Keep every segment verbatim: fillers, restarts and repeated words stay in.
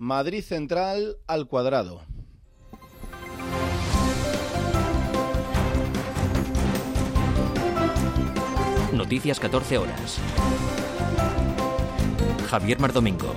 Madrid Central al cuadrado. Noticias catorce horas. Javier Mardomingo.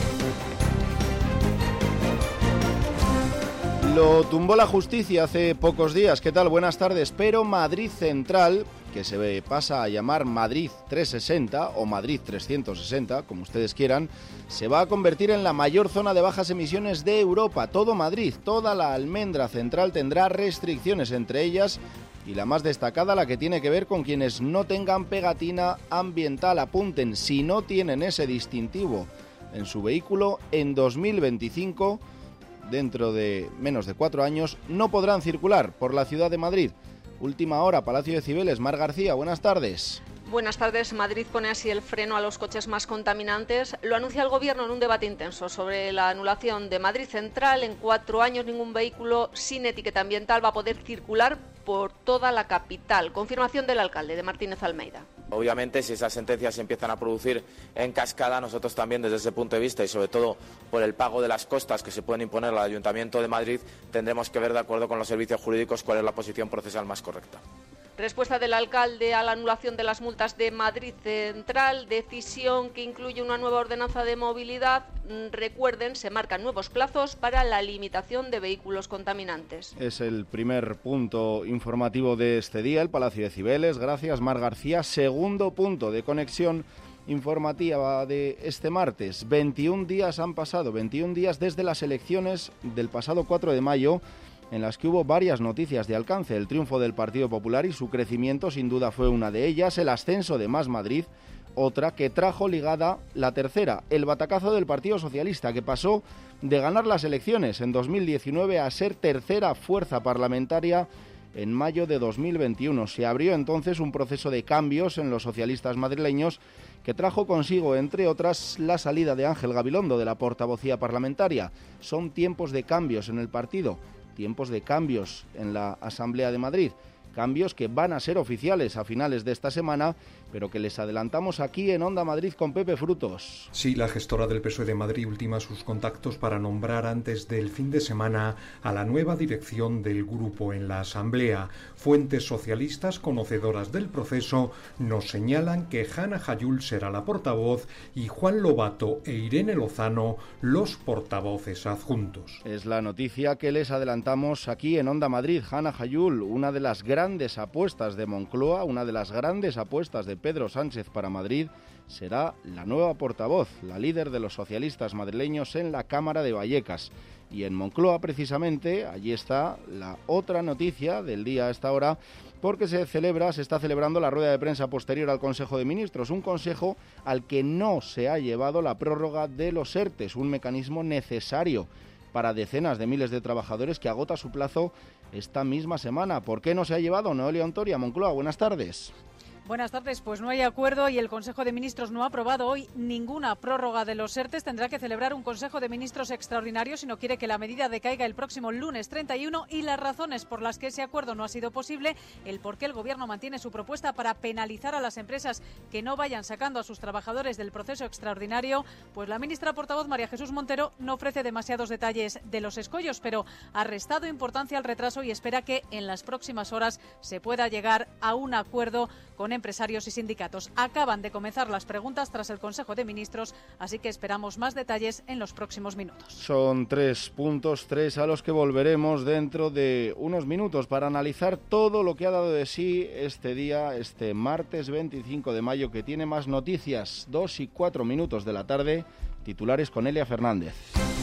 Lo tumbó la justicia hace pocos días. ¿Qué tal? Buenas tardes. Pero Madrid Central, que se pasa a llamar Madrid trescientos sesenta o Madrid trescientos sesenta, como ustedes quieran, se va a convertir en la mayor zona de bajas emisiones de Europa. Todo Madrid, toda la almendra central tendrá restricciones, entre ellas, y la más destacada, la que tiene que ver con quienes no tengan pegatina ambiental. Apunten, si no tienen ese distintivo en su vehículo, en dos mil veinticinco, dentro de menos de cuatro años, no podrán circular por la ciudad de Madrid. Última hora, Palacio de Cibeles. Mar García, buenas tardes. Buenas tardes. Madrid pone así el freno a los coches más contaminantes. Lo anuncia el Gobierno en un debate intenso sobre la anulación de Madrid Central. En cuatro años ningún vehículo sin etiqueta ambiental va a poder circular por toda la capital. Confirmación del alcalde, de Martínez Almeida. Obviamente, si esas sentencias se empiezan a producir en cascada, nosotros también desde ese punto de vista y sobre todo por el pago de las costas que se pueden imponer al Ayuntamiento de Madrid, tendremos que ver de acuerdo con los servicios jurídicos cuál es la posición procesal más correcta. Respuesta del alcalde a la anulación de las multas de Madrid Central, decisión que incluye una nueva ordenanza de movilidad. Recuerden, se marcan nuevos plazos para la limitación de vehículos contaminantes. Es el primer punto informativo de este día, el Palacio de Cibeles. Gracias, Mar García. Segundo punto de conexión informativa de este martes. veintiún días han pasado, veintiún días desde las elecciones del pasado cuatro de mayo, en las que hubo varias noticias de alcance. El triunfo del Partido Popular y su crecimiento sin duda fue una de ellas, el ascenso de Más Madrid, otra que trajo ligada la tercera, el batacazo del Partido Socialista, que pasó de ganar las elecciones en dos mil diecinueve a ser tercera fuerza parlamentaria en mayo de dos mil veintiuno. Se abrió entonces un proceso de cambios en los socialistas madrileños que trajo consigo, entre otras, la salida de Ángel Gabilondo de la portavocía parlamentaria. Son tiempos de cambios en el partido, tiempos de cambios en la Asamblea de Madrid, cambios que van a ser oficiales a finales de esta semana, pero que les adelantamos aquí en Onda Madrid con Pepe Frutos. Sí, la gestora del P S O E de Madrid ultima sus contactos para nombrar antes del fin de semana a la nueva dirección del grupo en la Asamblea. Fuentes socialistas conocedoras del proceso nos señalan que Hanna Jayul será la portavoz y Juan Lobato e Irene Lozano los portavoces adjuntos. Es la noticia que les adelantamos aquí en Onda Madrid. Hanna Jayul, una de las grandes apuestas de Moncloa, una de las grandes apuestas de Pedro Sánchez para Madrid, será la nueva portavoz, la líder de los socialistas madrileños en la Cámara de Vallecas. Y en Moncloa, precisamente, allí está la otra noticia del día a esta hora, porque se celebra, se está celebrando la rueda de prensa posterior al Consejo de Ministros, un consejo al que no se ha llevado la prórroga de los ERTES, un mecanismo necesario para decenas de miles de trabajadores que agota su plazo esta misma semana. ¿Por qué no se ha llevado? Noelia Ontoria, Moncloa, buenas tardes. Buenas tardes. Pues no hay acuerdo y el Consejo de Ministros no ha aprobado hoy ninguna prórroga de los ERTES. Tendrá que celebrar un Consejo de Ministros extraordinario si no quiere que la medida decaiga el próximo lunes treinta y uno, y las razones por las que ese acuerdo no ha sido posible, el por qué el Gobierno mantiene su propuesta para penalizar a las empresas que no vayan sacando a sus trabajadores del proceso extraordinario, pues la ministra portavoz María Jesús Montero no ofrece demasiados detalles de los escollos, pero ha restado importancia al retraso y espera que en las próximas horas se pueda llegar a un acuerdo con empresarios y sindicatos. Acaban de comenzar las preguntas tras el Consejo de Ministros, así que esperamos más detalles en los próximos minutos. Son tres puntos, tres a los que volveremos dentro de unos minutos para analizar todo lo que ha dado de sí este día, este martes veinticinco de mayo, que tiene más noticias. Dos y cuatro minutos de la tarde, titulares con Elia Fernández.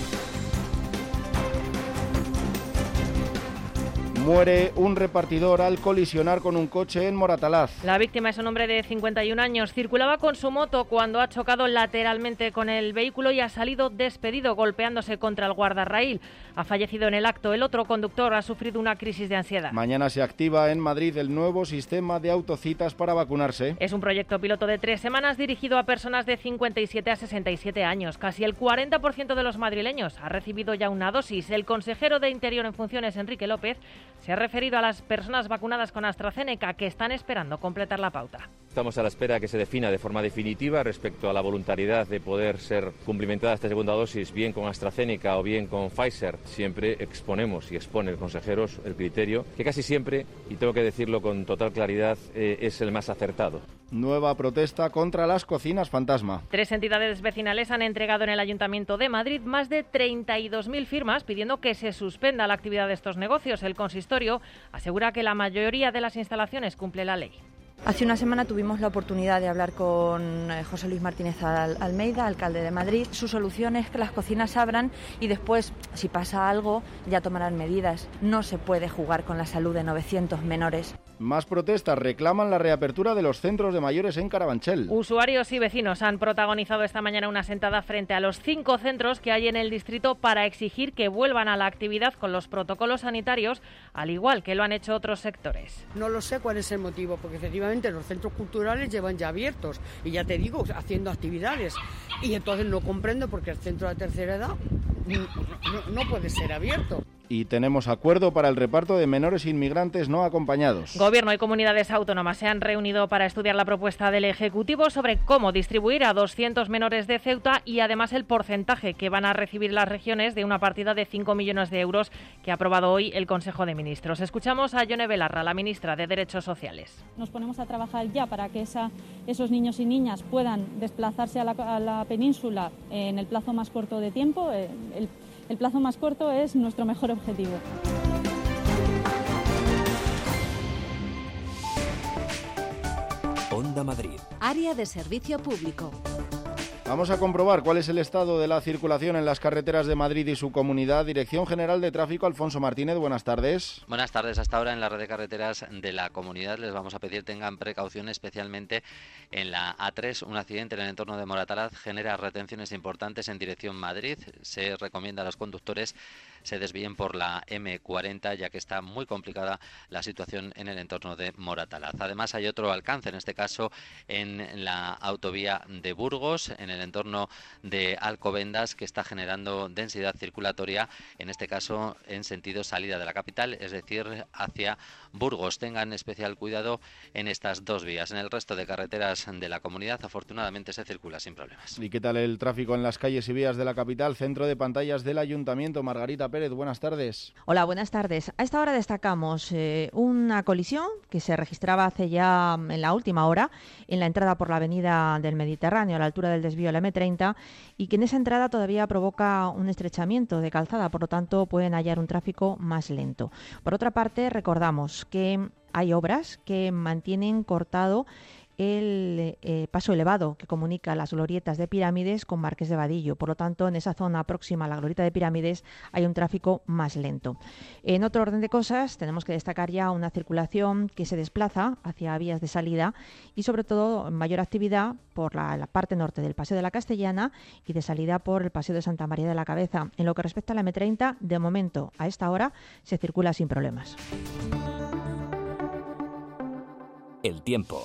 Muere un repartidor al colisionar con un coche en Moratalaz. La víctima es un hombre de cincuenta y un años. Circulaba con su moto cuando ha chocado lateralmente con el vehículo y ha salido despedido, golpeándose contra el guardarraíl. Ha fallecido en el acto. El otro conductor ha sufrido una crisis de ansiedad. Mañana se activa en Madrid el nuevo sistema de autocitas para vacunarse. Es un proyecto piloto de tres semanas dirigido a personas de cincuenta y siete a sesenta y siete años. Casi el cuarenta por ciento de los madrileños ha recibido ya una dosis. El consejero de Interior en funciones, Enrique López, Se ha referido a las personas vacunadas con AstraZeneca que están esperando completar la pauta. Estamos a la espera de que se defina de forma definitiva respecto a la voluntariedad de poder ser cumplimentada esta segunda dosis, bien con AstraZeneca o bien con Pfizer. Siempre exponemos y expone el consejero el criterio, que casi siempre, y tengo que decirlo con total claridad, eh, es el más acertado. Nueva protesta contra las cocinas fantasma. Tres entidades vecinales han entregado en el Ayuntamiento de Madrid más de treinta y dos mil firmas pidiendo que se suspenda la actividad de estos negocios. El consistorio asegura que la mayoría de las instalaciones cumple la ley. Hace una semana tuvimos la oportunidad de hablar con José Luis Martínez Almeida, alcalde de Madrid. Su solución es que las cocinas abran y después, si pasa algo, ya tomarán medidas. No se puede jugar con la salud de novecientos menores. Más protestas reclaman la reapertura de los centros de mayores en Carabanchel. Usuarios y vecinos han protagonizado esta mañana una sentada frente a los cinco centros que hay en el distrito para exigir que vuelvan a la actividad con los protocolos sanitarios, al igual que lo han hecho otros sectores. No lo sé cuál es el motivo, porque efectivamente los centros culturales llevan ya abiertos y ya te digo, haciendo actividades. Y entonces no comprendo por qué el centro de tercera edad no, no, no puede ser abierto. Y tenemos acuerdo para el reparto de menores inmigrantes no acompañados. Gobierno y comunidades autónomas se han reunido para estudiar la propuesta del Ejecutivo sobre cómo distribuir a doscientos menores de Ceuta y además el porcentaje que van a recibir las regiones de una partida de cinco millones de euros que ha aprobado hoy el Consejo de Ministros. Escuchamos a Yone Belarra, la ministra de Derechos Sociales. Nos ponemos a trabajar ya para que esa, esos niños y niñas puedan desplazarse a la, a la península en el plazo más corto de tiempo. El, El plazo más corto es nuestro mejor objetivo. Onda Madrid. Área de servicio público. Vamos a comprobar cuál es el estado de la circulación en las carreteras de Madrid y su comunidad. Dirección General de Tráfico, Alfonso Martínez, buenas tardes. Buenas tardes. Hasta ahora en la red de carreteras de la comunidad les vamos a pedir tengan precaución, especialmente en la A tres. Un accidente en el entorno de Moratalaz genera retenciones importantes en dirección Madrid. Se recomienda a los conductores se desvíen por la eme cuarenta, ya que está muy complicada la situación en el entorno de Moratalaz. Además hay otro alcance, en este caso en la autovía de Burgos, en el entorno de Alcobendas, que está generando densidad circulatoria, en este caso en sentido salida de la capital, es decir, hacia Burgos. Tengan especial cuidado en estas dos vías. En el resto de carreteras de la comunidad, afortunadamente, se circula sin problemas. ¿Y qué tal el tráfico en las calles y vías de la capital? Centro de pantallas del Ayuntamiento, Margarita Pérez, buenas tardes. Hola, buenas tardes. A esta hora destacamos eh, una colisión que se registraba hace ya en la última hora en la entrada por la avenida del Mediterráneo, a la altura del desvío de la eme treinta, y que en esa entrada todavía provoca un estrechamiento de calzada, por lo tanto pueden hallar un tráfico más lento. Por otra parte, recordamos que hay obras que mantienen cortado el eh, paso elevado que comunica las glorietas de Pirámides con Marqués de Vadillo. Por lo tanto, en esa zona próxima a la glorieta de Pirámides hay un tráfico más lento. En otro orden de cosas, tenemos que destacar ya una circulación que se desplaza hacia vías de salida y, sobre todo, mayor actividad por la, la parte norte del Paseo de la Castellana y de salida por el Paseo de Santa María de la Cabeza. En lo que respecta a la eme treinta, de momento, a esta hora, se circula sin problemas. El tiempo.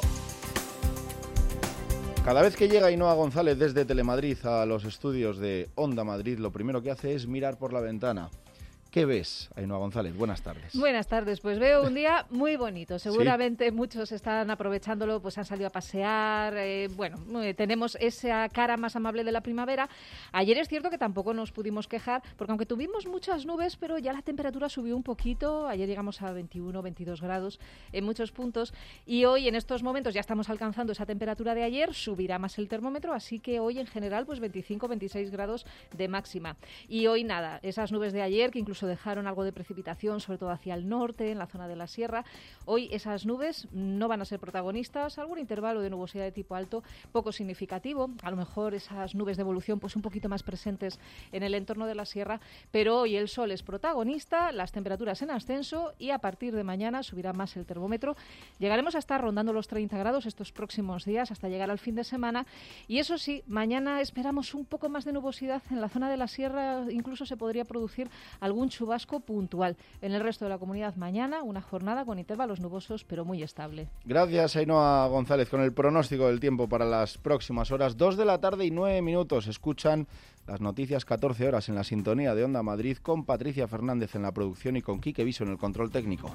Cada vez que llega Ainhoa González desde Telemadrid a los estudios de Onda Madrid, lo primero que hace es mirar por la ventana. ¿Qué ves, Ainhoa González? Buenas tardes. Buenas tardes, pues veo un día muy bonito. Seguramente ¿sí? Muchos están aprovechándolo, pues han salido a pasear. Eh, bueno, eh, tenemos esa cara más amable de la primavera. Ayer es cierto que tampoco nos pudimos quejar, porque aunque tuvimos muchas nubes, pero ya la temperatura subió un poquito. Ayer llegamos a veintiuno, veintidós grados en muchos puntos. Y hoy, en estos momentos, ya estamos alcanzando esa temperatura de ayer. Subirá más el termómetro, así que hoy en general, pues veinticinco, veintiséis grados de máxima. Y hoy nada, esas nubes de ayer, que incluso dejaron algo de precipitación, sobre todo hacia el norte, en la zona de la sierra. Hoy esas nubes no van a ser protagonistas, algún intervalo de nubosidad de tipo alto poco significativo, a lo mejor esas nubes de evolución pues un poquito más presentes en el entorno de la sierra, pero hoy el sol es protagonista, las temperaturas en ascenso y a partir de mañana subirá más el termómetro. Llegaremos a estar rondando los treinta grados estos próximos días hasta llegar al fin de semana y eso sí, mañana esperamos un poco más de nubosidad en la zona de la sierra, incluso se podría producir algún chubasco puntual. En el resto de la comunidad mañana una jornada con intervalos nubosos pero muy estable. Gracias, Ainhoa González, con el pronóstico del tiempo para las próximas horas. Dos de la tarde y nueve minutos. Escuchan las noticias catorce horas en la sintonía de Onda Madrid con Patricia Fernández en la producción y con Quique Viso en el control técnico.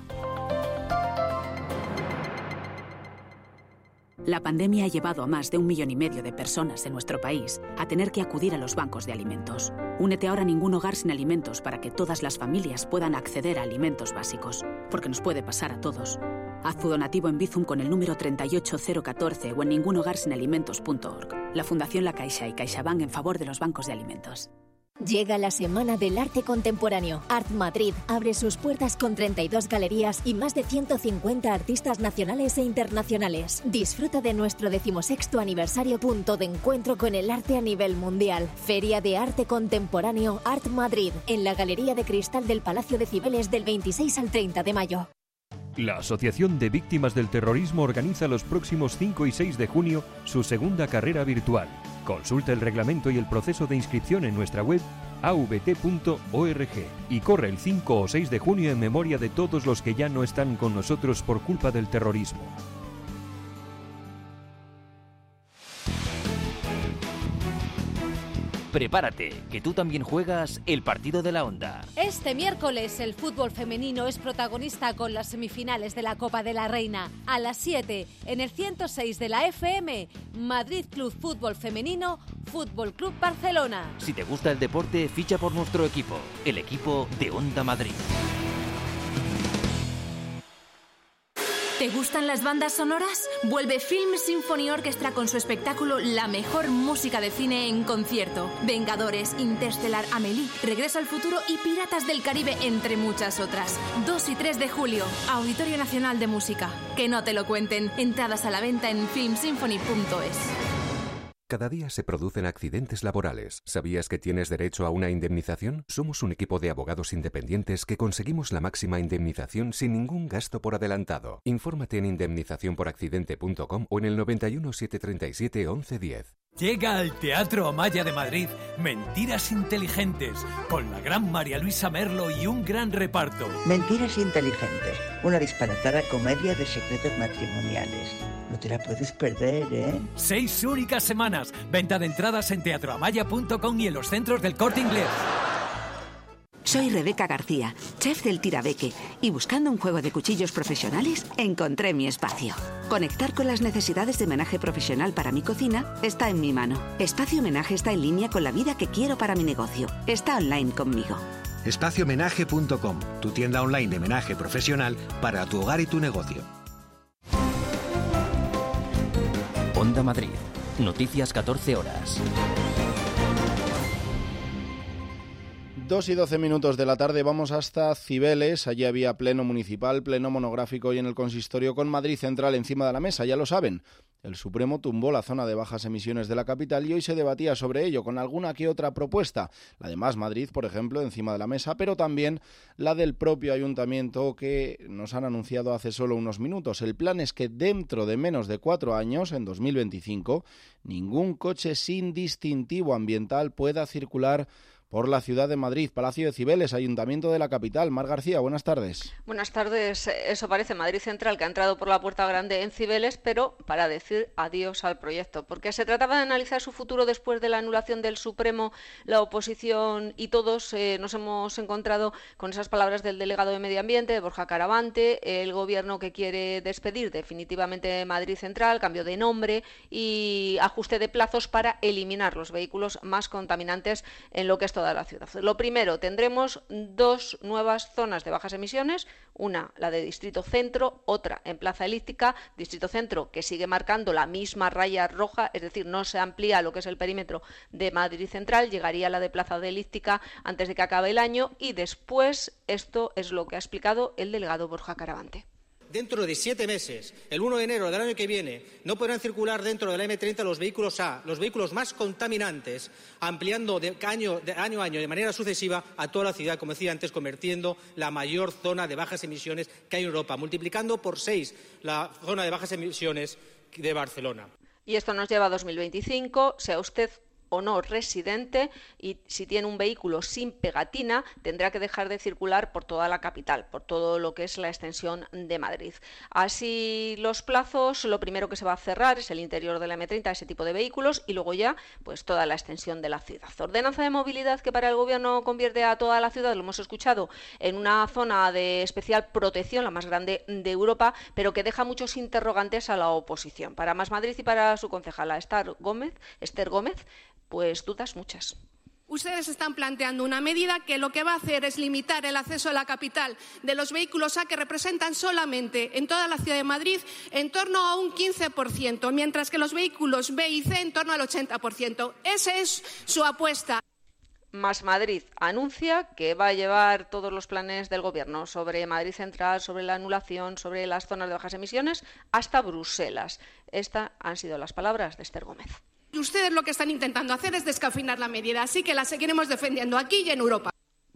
La pandemia ha llevado a más de un millón y medio de personas en nuestro país a tener que acudir a los bancos de alimentos. Únete ahora a Ningún Hogar Sin Alimentos para que todas las familias puedan acceder a alimentos básicos, porque nos puede pasar a todos. Haz tu donativo en Bizum con el número treinta y ocho cero catorce o en ningún hogar sin alimentos punto org. La Fundación La Caixa y CaixaBank en favor de los bancos de alimentos. Llega la Semana del Arte Contemporáneo. Art Madrid abre sus puertas con treinta y dos galerías y más de ciento cincuenta artistas nacionales e internacionales. Disfruta de nuestro decimosexto aniversario, punto de encuentro con el arte a nivel mundial. Feria de Arte Contemporáneo Art Madrid, en la Galería de Cristal del Palacio de Cibeles del veintiséis al treinta de mayo. La Asociación de Víctimas del Terrorismo organiza los próximos cinco y seis de junio su segunda carrera virtual. Consulta el reglamento y el proceso de inscripción en nuestra web a v t punto org y corre el cinco o seis de junio en memoria de todos los que ya no están con nosotros por culpa del terrorismo. Prepárate, que tú también juegas el partido de la Onda. Este miércoles el fútbol femenino es protagonista con las semifinales de la Copa de la Reina. A las siete, en el ciento seis de la F M, Madrid Club Fútbol Femenino, Fútbol Club Barcelona. Si te gusta el deporte, ficha por nuestro equipo, el equipo de Onda Madrid. ¿Te gustan las bandas sonoras? Vuelve Film Symphony Orchestra con su espectáculo La mejor música de cine en concierto. Vengadores, Interstellar, Amélie, Regreso al futuro y Piratas del Caribe, entre muchas otras. dos y tres de julio, Auditorio Nacional de Música. Que no te lo cuenten. Entradas a la venta en film symphony punto es. Cada día se producen accidentes laborales. ¿Sabías que tienes derecho a una indemnización? Somos un equipo de abogados independientes que conseguimos la máxima indemnización sin ningún gasto por adelantado. Infórmate en indemnización por accidente punto com o en el noventa y uno, setecientos treinta y siete, once diez. Llega al Teatro Amaya de Madrid Mentiras Inteligentes, con la gran María Luisa Merlo y un gran reparto. Mentiras Inteligentes, una disparatada comedia de secretos matrimoniales. No te la puedes perder, ¿eh? Seis únicas semanas. Venta de entradas en teatro amaya punto com y en los centros del Corte Inglés. Soy Rebeca García, chef del Tirabeque, y buscando un juego de cuchillos profesionales, encontré mi espacio. Conectar con las necesidades de homenaje profesional para mi cocina está en mi mano. Espacio Homenaje está en línea con la vida que quiero para mi negocio. Está online conmigo. espacio homenaje punto com, tu tienda online de homenaje profesional para tu hogar y tu negocio. Onda Madrid. Noticias catorce horas. Dos y doce minutos de la tarde, vamos hasta Cibeles. Allí había pleno municipal, pleno monográfico hoy en el consistorio con Madrid Central encima de la mesa, ya lo saben. El Supremo tumbó la zona de bajas emisiones de la capital y hoy se debatía sobre ello con alguna que otra propuesta. La de Más Madrid, por ejemplo, encima de la mesa, pero también la del propio ayuntamiento que nos han anunciado hace solo unos minutos. El plan es que dentro de menos de cuatro años, en dos mil veinticinco, ningún coche sin distintivo ambiental pueda circular por la ciudad de Madrid. Palacio de Cibeles, Ayuntamiento de la capital. Mar García, buenas tardes. Buenas tardes. Eso parece Madrid Central, que ha entrado por la puerta grande en Cibeles, pero para decir adiós al proyecto, porque se trataba de analizar su futuro después de la anulación del Supremo. La oposición y todos eh, nos hemos encontrado con esas palabras del delegado de Medio Ambiente, de Borja Caravante, el gobierno que quiere despedir definitivamente Madrid Central, cambio de nombre y ajuste de plazos para eliminar los vehículos más contaminantes en lo que es toda la ciudad. Lo primero, tendremos dos nuevas zonas de bajas emisiones, una la de Distrito Centro, otra en Plaza Elíptica. Distrito Centro, que sigue marcando la misma raya roja, es decir, no se amplía lo que es el perímetro de Madrid Central, llegaría a la de Plaza de Elíptica antes de que acabe el año y después, esto es lo que ha explicado el delegado Borja Caravante. Dentro de siete meses, el uno de enero del año que viene, no podrán circular dentro de la eme treinta los vehículos A, los vehículos más contaminantes, ampliando de año, de año a año de manera sucesiva a toda la ciudad, como decía antes, convirtiendo la mayor zona de bajas emisiones que hay en Europa, multiplicando por seis la zona de bajas emisiones de Barcelona. Y esto nos lleva a dos mil veinticinco, sea usted o no residente, y si tiene un vehículo sin pegatina tendrá que dejar de circular por toda la capital, por todo lo que es la extensión de Madrid. Así los plazos, lo primero que se va a cerrar es el interior de la eme treinta, ese tipo de vehículos, y luego ya pues toda la extensión de la ciudad. Ordenanza de movilidad que para el gobierno convierte a toda la ciudad, lo hemos escuchado, en una zona de especial protección, la más grande de Europa, pero que deja muchos interrogantes a la oposición. Para Más Madrid y para su concejala Esther Gómez, Esther Gómez, pues dudas muchas. Ustedes están planteando una medida que lo que va a hacer es limitar el acceso a la capital de los vehículos A, que representan solamente en toda la ciudad de Madrid en torno a un quince por ciento, mientras que los vehículos B y C en torno al ochenta por ciento. Esa es su apuesta. Más Madrid anuncia que va a llevar todos los planes del gobierno sobre Madrid Central, sobre la anulación, sobre las zonas de bajas emisiones, hasta Bruselas. Estas han sido las palabras de Esther Gómez. Y ustedes lo que están intentando hacer es descafeinar la medida, así que la seguiremos defendiendo aquí y en Europa.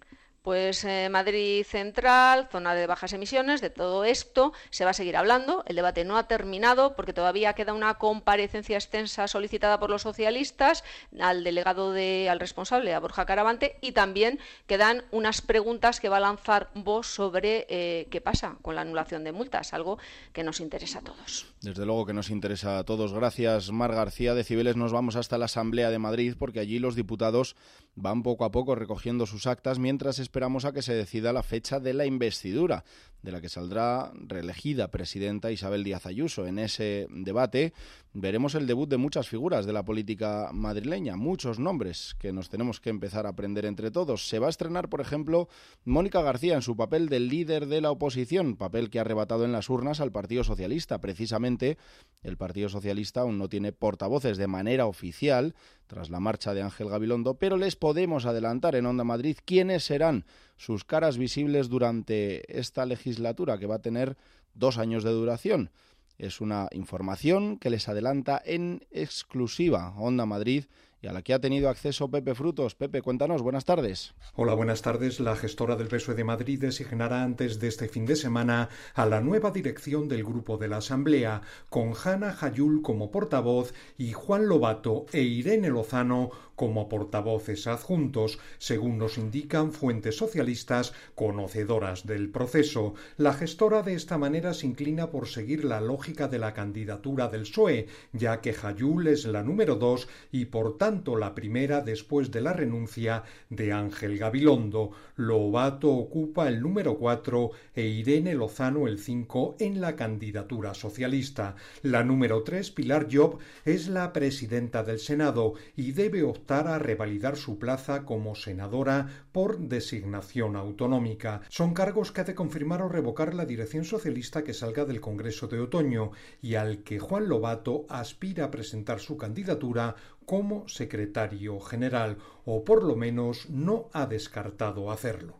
Pues eh, Madrid Central, zona de bajas emisiones, de todo esto se va a seguir hablando. El debate no ha terminado porque todavía queda una comparecencia extensa solicitada por los socialistas al delegado de, al responsable, a Borja Caravante, y también quedan unas preguntas que va a lanzar Vox sobre eh, qué pasa con la anulación de multas, algo que nos interesa a todos. Desde luego que nos interesa a todos. Gracias, Mar García. De Cibeles nos vamos hasta la Asamblea de Madrid porque allí los diputados van poco a poco recogiendo sus actas mientras esperamos a que se decida la fecha de la investidura, de la que saldrá reelegida presidenta Isabel Díaz Ayuso. En ese debate veremos el debut de muchas figuras de la política madrileña, muchos nombres que nos tenemos que empezar a aprender entre todos. Se va a estrenar, por ejemplo, Mónica García en su papel de líder de la oposición, papel que ha arrebatado en las urnas al Partido Socialista. Precisamente, el Partido Socialista aún no tiene portavoces de manera oficial tras la marcha de Ángel Gabilondo, pero les podemos adelantar en Onda Madrid quiénes serán sus caras visibles durante esta legislatura, que va a tener dos años de duración. Es una información que les adelanta en exclusiva Onda Madrid y a la que ha tenido acceso Pepe Frutos. Pepe, cuéntanos, buenas tardes. Hola, buenas tardes. La gestora del P S O E de Madrid designará antes de este fin de semana a la nueva dirección del Grupo de la Asamblea, con Hanna Jayul como portavoz y Juan Lobato e Irene Lozano como portavoces adjuntos, según nos indican fuentes socialistas conocedoras del proceso. La gestora de esta manera se inclina por seguir la lógica de la candidatura del P S O E, ya que Jayul es la número dos y por tanto la primera después de la renuncia de Ángel Gabilondo. Lobato ocupa el número cuatro e Irene Lozano el cinco en la candidatura socialista. La número tres, Pilar Llop, es la presidenta del Senado y debe optar a revalidar su plaza como senadora por designación autonómica. Son cargos que ha de confirmar o revocar la dirección socialista que salga del Congreso de otoño y al que Juan Lobato aspira a presentar su candidatura como secretario general, o por lo menos no ha descartado hacerlo.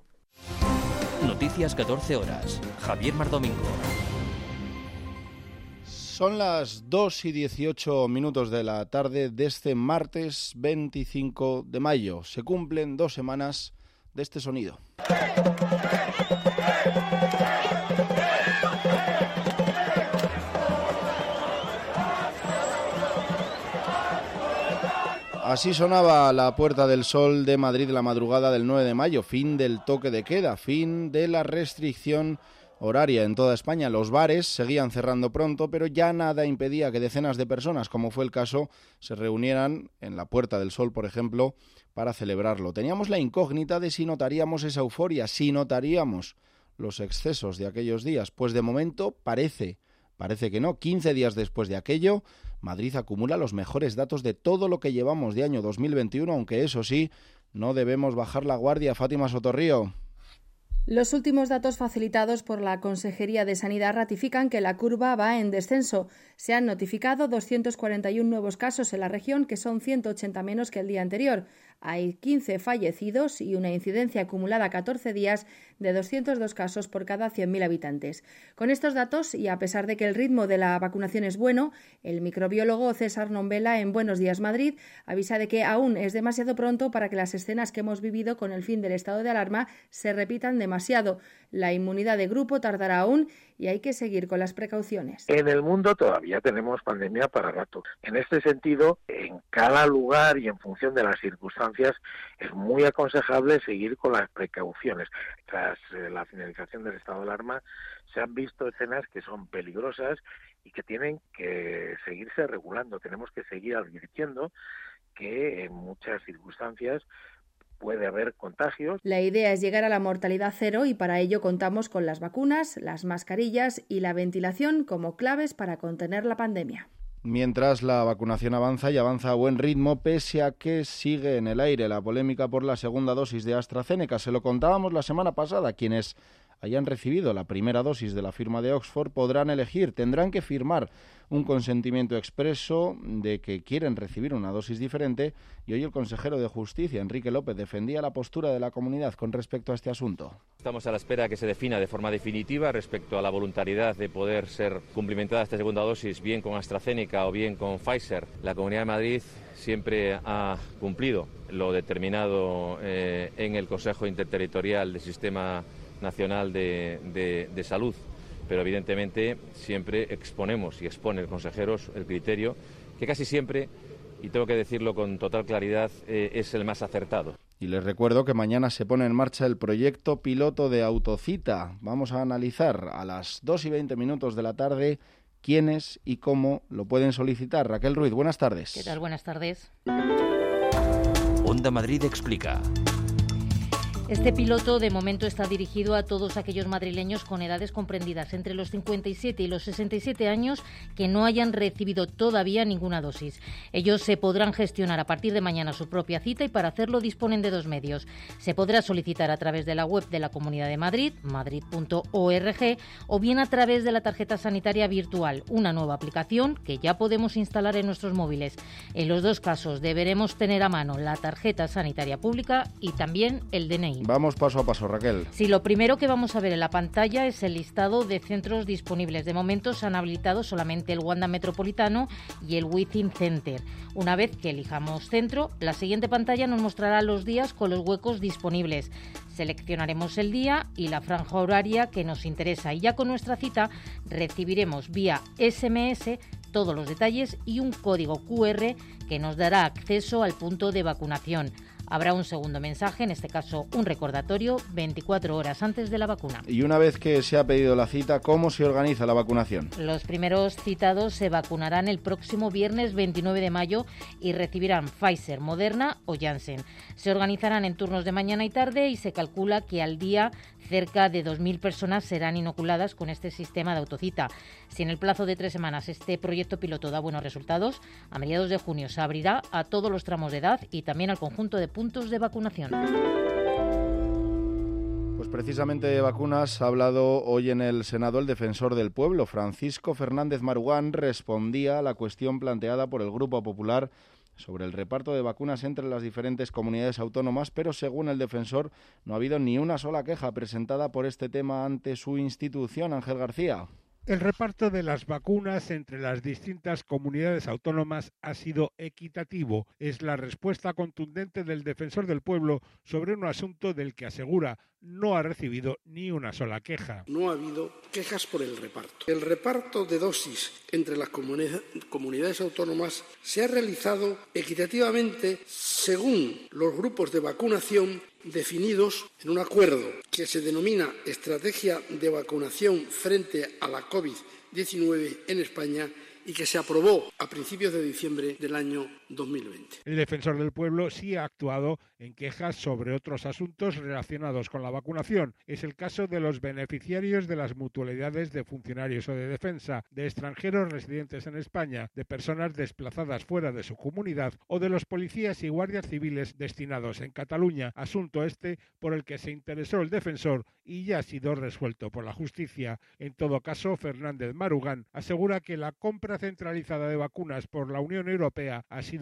Noticias catorce horas. Javier Mardomingo. Son las dos y dieciocho minutos de la tarde de este martes veinticinco de mayo. Se cumplen dos semanas de este sonido. Así sonaba la Puerta del Sol de Madrid la madrugada del nueve de mayo, fin del toque de queda, fin de la restricción horaria en toda España. Los bares seguían cerrando pronto, pero ya nada impedía que decenas de personas, como fue el caso, se reunieran en la Puerta del Sol, por ejemplo, para celebrarlo. Teníamos la incógnita de si notaríamos esa euforia, si notaríamos los excesos de aquellos días. Pues de momento parece, parece que no. quince días después de aquello, Madrid acumula los mejores datos de todo lo que llevamos de año dos mil veintiuno, aunque eso sí, no debemos bajar la guardia. Fátima Sotorrío. Los últimos datos facilitados por la Consejería de Sanidad ratifican que la curva va en descenso. Se han notificado doscientos cuarenta y uno nuevos casos en la región, que son ciento ochenta menos que el día anterior. hay quince fallecidos y una incidencia acumulada a catorce días de doscientos dos casos por cada cien mil habitantes. Con estos datos, y a pesar de que el ritmo de la vacunación es bueno, el microbiólogo César Nombela en Buenos Días Madrid avisa de que aún es demasiado pronto para que las escenas que hemos vivido con el fin del estado de alarma se repitan demasiado. La inmunidad de grupo tardará aún y hay que seguir con las precauciones. En el mundo todavía tenemos pandemia para rato. En este sentido, en cada lugar y en función de las circunstancias, es muy aconsejable seguir con las precauciones. Tras eh, la finalización del estado de alarma, se han visto escenas que son peligrosas y que tienen que seguirse regulando. Tenemos que seguir advirtiendo que en muchas circunstancias puede haber contagios. La idea es llegar a la mortalidad cero y para ello contamos con las vacunas, las mascarillas y la ventilación como claves para contener la pandemia. Mientras la vacunación avanza y avanza a buen ritmo, pese a que sigue en el aire la polémica por la segunda dosis de AstraZeneca. Se lo contábamos la semana pasada. Quienes hayan recibido la primera dosis de la firma de Oxford podrán elegir, tendrán que firmar un consentimiento expreso de que quieren recibir una dosis diferente, y hoy el consejero de Justicia, Enrique López, defendía la postura de la comunidad con respecto a este asunto. Estamos a la espera que se defina de forma definitiva respecto a la voluntariedad de poder ser cumplimentada esta segunda dosis, bien con AstraZeneca o bien con Pfizer. La Comunidad de Madrid siempre ha cumplido lo determinado eh, en el Consejo Interterritorial del Sistema Nacional de, de, de Salud, pero evidentemente siempre exponemos y expone el consejero el criterio que casi siempre, y tengo que decirlo con total claridad, eh, es el más acertado. Y les recuerdo que mañana se pone en marcha el proyecto piloto de Autocita. Vamos a analizar a las dos y veinte minutos de la tarde quiénes y cómo lo pueden solicitar. Raquel Ruiz, buenas tardes. ¿Qué tal? Buenas tardes. Onda Madrid explica. Este piloto de momento está dirigido a todos aquellos madrileños con edades comprendidas entre los cincuenta y siete y los sesenta y siete años que no hayan recibido todavía ninguna dosis. Ellos se podrán gestionar a partir de mañana su propia cita y para hacerlo disponen de dos medios. Se podrá solicitar a través de la web de la Comunidad de Madrid, madrid punto org, o bien a través de la tarjeta sanitaria virtual, una nueva aplicación que ya podemos instalar en nuestros móviles. En los dos casos deberemos tener a mano la tarjeta sanitaria pública y también el D N I. Vamos paso a paso, Raquel. Sí, lo primero que vamos a ver en la pantalla es el listado de centros disponibles. De momento se han habilitado solamente el Wanda Metropolitano y el Within Center. Una vez que elijamos centro, la siguiente pantalla nos mostrará los días con los huecos disponibles. Seleccionaremos el día y la franja horaria que nos interesa y ya con nuestra cita recibiremos vía ese eme ese todos los detalles y un código cu erre que nos dará acceso al punto de vacunación. Habrá un segundo mensaje, en este caso un recordatorio, veinticuatro horas antes de la vacuna. Y una vez que se ha pedido la cita, ¿cómo se organiza la vacunación? Los primeros citados se vacunarán el próximo viernes veintinueve de mayo y recibirán Pfizer, Moderna o Janssen. Se organizarán en turnos de mañana y tarde y se calcula que al día cerca de dos mil personas serán inoculadas con este sistema de autocita. Si en el plazo de tres semanas este proyecto piloto da buenos resultados, a mediados de junio se abrirá a todos los tramos de edad y también al conjunto de puntos de vacunación. Pues precisamente de vacunas ha hablado hoy en el Senado el defensor del pueblo, Francisco Fernández Marugán. Respondía a la cuestión planteada por el Grupo Popular sobre el reparto de vacunas entre las diferentes comunidades autónomas, pero según el defensor no ha habido ni una sola queja presentada por este tema ante su institución. Ángel García. El reparto de las vacunas entre las distintas comunidades autónomas ha sido equitativo. Es la respuesta contundente del defensor del pueblo sobre un asunto del que asegura no ha recibido ni una sola queja. No ha habido quejas por el reparto. El reparto de dosis entre las comunidades autónomas se ha realizado equitativamente según los grupos de vacunación definidos en un acuerdo que se denomina Estrategia de Vacunación frente a la COVID diecinueve en España y que se aprobó a principios de diciembre del año dos mil veinte. El defensor del pueblo sí ha actuado en quejas sobre otros asuntos relacionados con la vacunación. Es el caso de los beneficiarios de las mutualidades de funcionarios o de defensa, de extranjeros residentes en España, de personas desplazadas fuera de su comunidad o de los policías y guardias civiles destinados en Cataluña, asunto este por el que se interesó el defensor y ya ha sido resuelto por la justicia. En todo caso, Fernández Marugán asegura que la compra centralizada de vacunas por la Unión Europea ha sido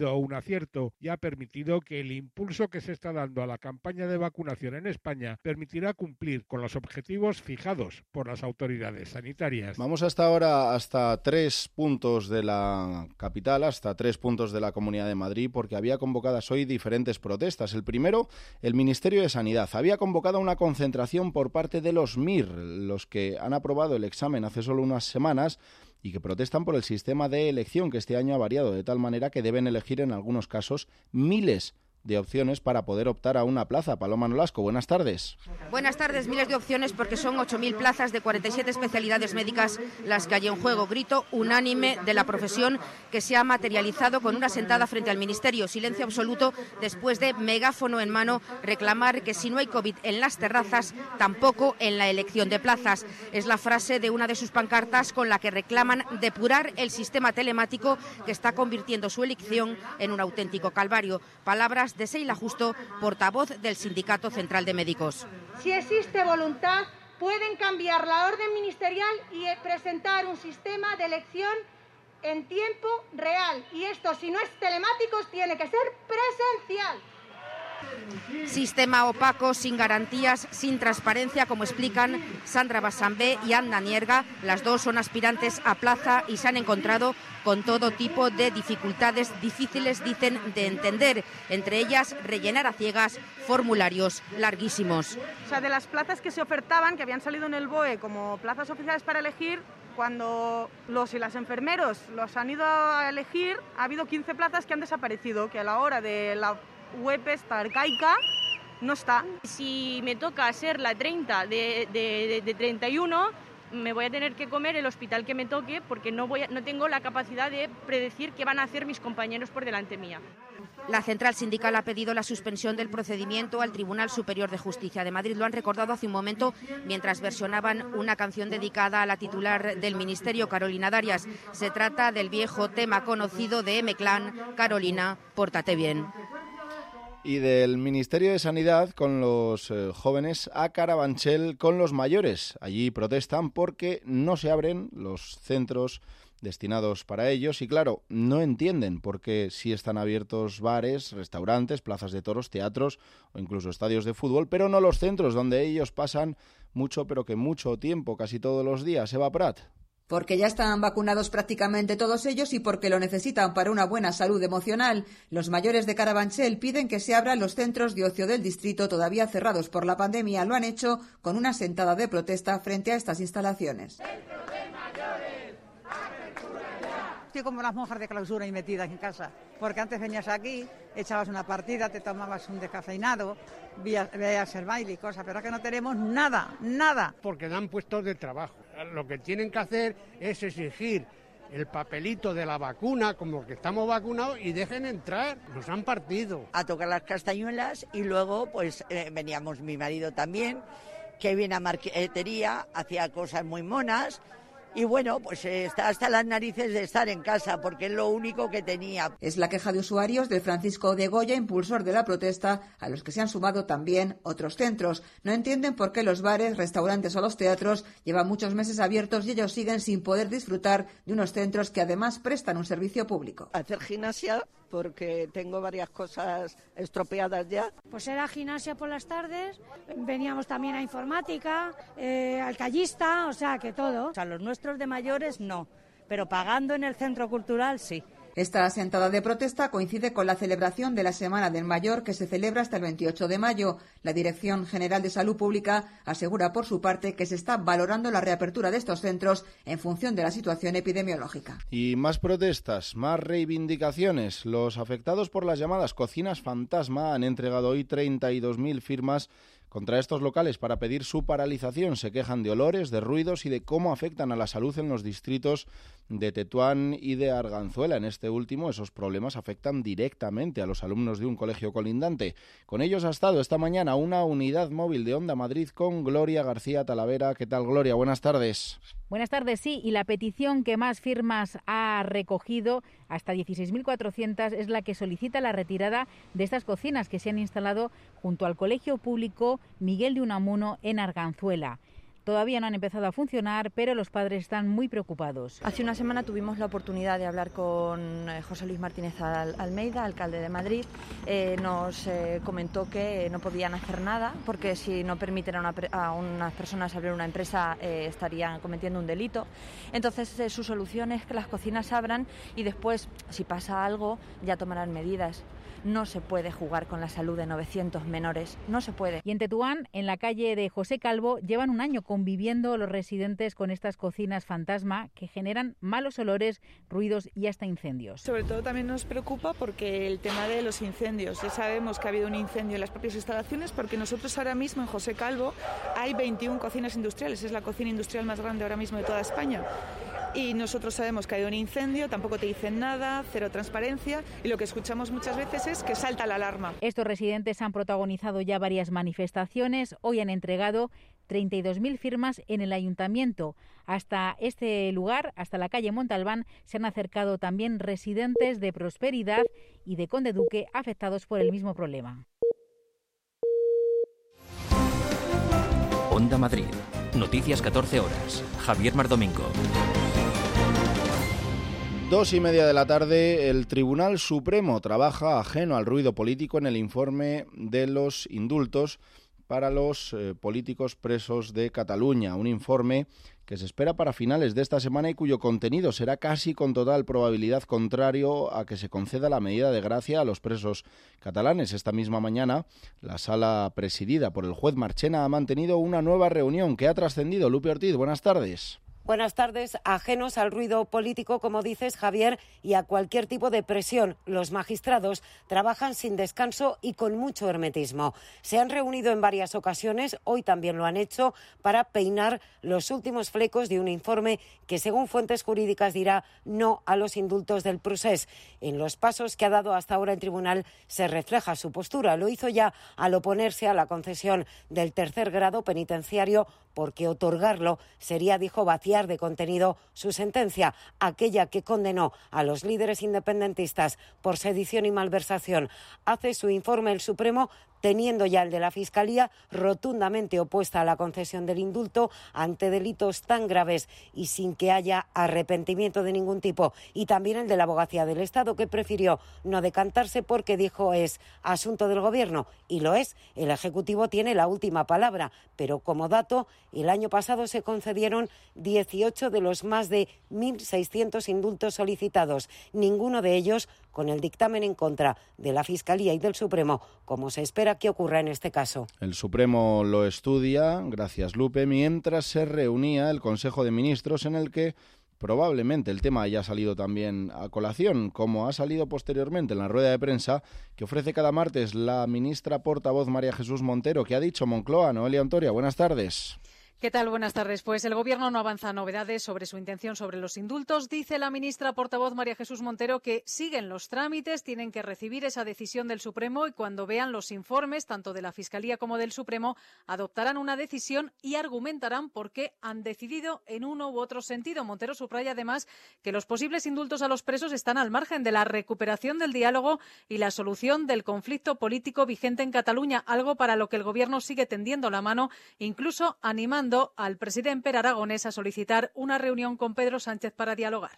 sido un acierto y ha permitido que el impulso que se está dando a la campaña de vacunación en España permitirá cumplir con los objetivos fijados por las autoridades sanitarias. Vamos hasta ahora hasta tres puntos de la capital, hasta tres puntos de la Comunidad de Madrid, porque había convocadas hoy diferentes protestas. El primero, el Ministerio de Sanidad. Había convocado una concentración por parte de los M I R, los que han aprobado el examen hace solo unas semanas y que protestan por el sistema de elección, que este año ha variado de tal manera que deben elegir en algunos casos miles de opciones para poder optar a una plaza. Paloma Nolasco, buenas tardes. Buenas tardes, miles de opciones porque son ocho mil plazas de cuarenta y siete especialidades médicas las que hay en juego. Grito unánime de la profesión que se ha materializado con una sentada frente al Ministerio. Silencio absoluto después de, megáfono en mano, reclamar que si no hay COVID en las terrazas, tampoco en la elección de plazas. Es la frase de una de sus pancartas con la que reclaman depurar el sistema telemático que está convirtiendo su elección en un auténtico calvario. Palabras de Seila Justo, portavoz del Sindicato Central de Médicos. Si existe voluntad, pueden cambiar la orden ministerial y presentar un sistema de elección en tiempo real. Y esto, si no es telemático, tiene que ser presencial. Sistema opaco, sin garantías, sin transparencia, como explican Sandra Basambé y Anna Nierga. Las dos son aspirantes a plaza y se han encontrado con todo tipo de dificultades difíciles, dicen, de entender. Entre ellas, rellenar a ciegas formularios larguísimos. O sea, de las plazas que se ofertaban, que habían salido en el B O E como plazas oficiales para elegir, cuando los y las enfermeros los han ido a elegir, ha habido quince plazas que han desaparecido, que a la hora de la web esta arcaica no está. Si me toca ser la treinta de, de, de, de treinta y uno, me voy a tener que comer el hospital que me toque porque no, voy a, no tengo la capacidad de predecir qué van a hacer mis compañeros por delante mía. La central sindical ha pedido la suspensión del procedimiento al Tribunal Superior de Justicia de Madrid. Lo han recordado hace un momento mientras versionaban una canción dedicada a la titular del Ministerio, Carolina Darias. Se trata del viejo tema conocido de M-Clan, Carolina, pórtate bien. Y del Ministerio de Sanidad con los eh, jóvenes a Carabanchel con los mayores. Allí protestan porque no se abren los centros destinados para ellos y, claro, no entienden por qué sí están abiertos bares, restaurantes, plazas de toros, teatros o incluso estadios de fútbol, pero no los centros donde ellos pasan mucho, pero que mucho tiempo, casi todos los días. Eva Prat. Porque ya están vacunados prácticamente todos ellos y porque lo necesitan para una buena salud emocional. Los mayores de Carabanchel piden que se abran los centros de ocio del distrito todavía cerrados por la pandemia. Lo han hecho con una sentada de protesta frente a estas instalaciones. Estoy como las monjas de clausura y metidas en casa, porque antes venías aquí, echabas una partida, te tomabas un descafeinado, veías el baile y cosas, pero es que no tenemos nada, nada. Porque dan puestos de trabajo. Lo que tienen que hacer es exigir el papelito de la vacuna, como que estamos vacunados, y dejen entrar, nos han partido. A tocar las castañuelas y luego pues eh, veníamos mi marido también, que viene a marquetería, hacía cosas muy monas. Y bueno, pues está hasta las narices de estar en casa, porque es lo único que tenía. Es la queja de usuarios del Francisco de Goya, impulsor de la protesta, a los que se han sumado también otros centros. No entienden por qué los bares, restaurantes o los teatros llevan muchos meses abiertos y ellos siguen sin poder disfrutar de unos centros que además prestan un servicio público. Hacer gimnasia, porque tengo varias cosas estropeadas ya. Pues era gimnasia por las tardes, veníamos también a informática, eh, al callista, o sea que todo. O sea, los nuestros de mayores no, pero pagando en el centro cultural sí. Esta sentada de protesta coincide con la celebración de la Semana del Mayor, que se celebra hasta el veintiocho de mayo. La Dirección General de Salud Pública asegura por su parte que se está valorando la reapertura de estos centros en función de la situación epidemiológica. Y más protestas, más reivindicaciones. Los afectados por las llamadas cocinas fantasma han entregado hoy treinta y dos mil firmas contra estos locales para pedir su paralización. Se quejan de olores, de ruidos y de cómo afectan a la salud en los distritos de Tetuán y de Arganzuela. En este último, esos problemas afectan directamente a los alumnos de un colegio colindante. Con ellos ha estado esta mañana una unidad móvil de Onda Madrid con Gloria García Talavera. ¿Qué tal, Gloria? Buenas tardes. Buenas tardes, sí, y la petición que más firmas ha recogido, hasta dieciséis mil cuatrocientas, es la que solicita la retirada de estas cocinas que se han instalado junto al Colegio Público Miguel de Unamuno en Arganzuela. todavía no han empezado a funcionar, pero los padres están muy preocupados. Hace una semana tuvimos la oportunidad de hablar con José Luis Martínez Almeida, alcalde de Madrid. Eh, nos eh, comentó que no podían hacer nada porque si no permiten a, una, a unas personas abrir una empresa eh, estarían cometiendo un delito. Entonces eh, su solución es que las cocinas abran y después, si pasa algo, ya tomarán medidas. No se puede jugar con la salud de novecientos menores, no se puede. Y en Tetuán, en la calle de José Calvo, llevan un año conviviendo los residentes con estas cocinas fantasma que generan malos olores, ruidos y hasta incendios. Sobre todo también nos preocupa porque el tema de los incendios. Ya sabemos que ha habido un incendio en las propias instalaciones porque nosotros ahora mismo en José Calvo hay veintiuna cocinas industriales, es la cocina industrial más grande ahora mismo de toda España. Y nosotros sabemos que hay un incendio, tampoco te dicen nada, cero transparencia, y lo que escuchamos muchas veces es que salta la alarma. Estos residentes han protagonizado ya varias manifestaciones, hoy han entregado treinta y dos mil firmas en el ayuntamiento. Hasta este lugar, hasta la calle Montalbán, se han acercado también residentes de Prosperidad y de Conde Duque afectados por el mismo problema. Onda Madrid. Noticias catorce horas. Javier Mardomingo. Dos y media de la tarde, el Tribunal Supremo trabaja ajeno al ruido político en el informe de los indultos para los eh, políticos presos de Cataluña. Un informe que se espera para finales de esta semana y cuyo contenido será casi con total probabilidad contrario a que se conceda la medida de gracia a los presos catalanes. Esta misma mañana, la sala presidida por el juez Marchena ha mantenido una nueva reunión que ha trascendido. Lupe Ortiz, buenas tardes. Buenas tardes. Ajenos al ruido político, como dices, Javier, y a cualquier tipo de presión, los magistrados trabajan sin descanso y con mucho hermetismo. Se han reunido en varias ocasiones, hoy también lo han hecho, para peinar los últimos flecos de un informe que, según fuentes jurídicas, dirá no a los indultos del procés. En los pasos que ha dado hasta ahora el tribunal se refleja su postura. Lo hizo ya al oponerse a la concesión del tercer grado penitenciario, porque otorgarlo sería, dijo, vaciar de contenido su sentencia, aquella que condenó a los líderes independentistas por sedición y malversación. Hace su informe el Supremo teniendo ya el de la Fiscalía rotundamente opuesta a la concesión del indulto ante delitos tan graves y sin que haya arrepentimiento de ningún tipo, y también el de la Abogacía del Estado, que prefirió no decantarse porque dijo es asunto del Gobierno, y lo es. El Ejecutivo tiene la última palabra, pero como dato, el año pasado se concedieron dieciocho de los más de mil seiscientos indultos solicitados, ninguno de ellos con el dictamen en contra de la Fiscalía y del Supremo, como se espera que ocurra en este caso. El Supremo lo estudia, gracias Lupe, mientras se reunía el Consejo de Ministros, en el que probablemente el tema haya salido también a colación, como ha salido posteriormente en la rueda de prensa que ofrece cada martes la ministra portavoz María Jesús Montero, que ha dicho Moncloa. Noelia Ontoria, buenas tardes. ¿Qué tal? Buenas tardes. Pues el Gobierno no avanza novedades sobre su intención sobre los indultos. Dice la ministra portavoz María Jesús Montero que siguen los trámites, tienen que recibir esa decisión del Supremo y cuando vean los informes, tanto de la Fiscalía como del Supremo, adoptarán una decisión y argumentarán por qué han decidido en uno u otro sentido. Montero subraya además que los posibles indultos a los presos están al margen de la recuperación del diálogo y la solución del conflicto político vigente en Cataluña, algo para lo que el Gobierno sigue tendiendo la mano, incluso animando al presidente Pere Aragonés a solicitar una reunión con Pedro Sánchez para dialogar.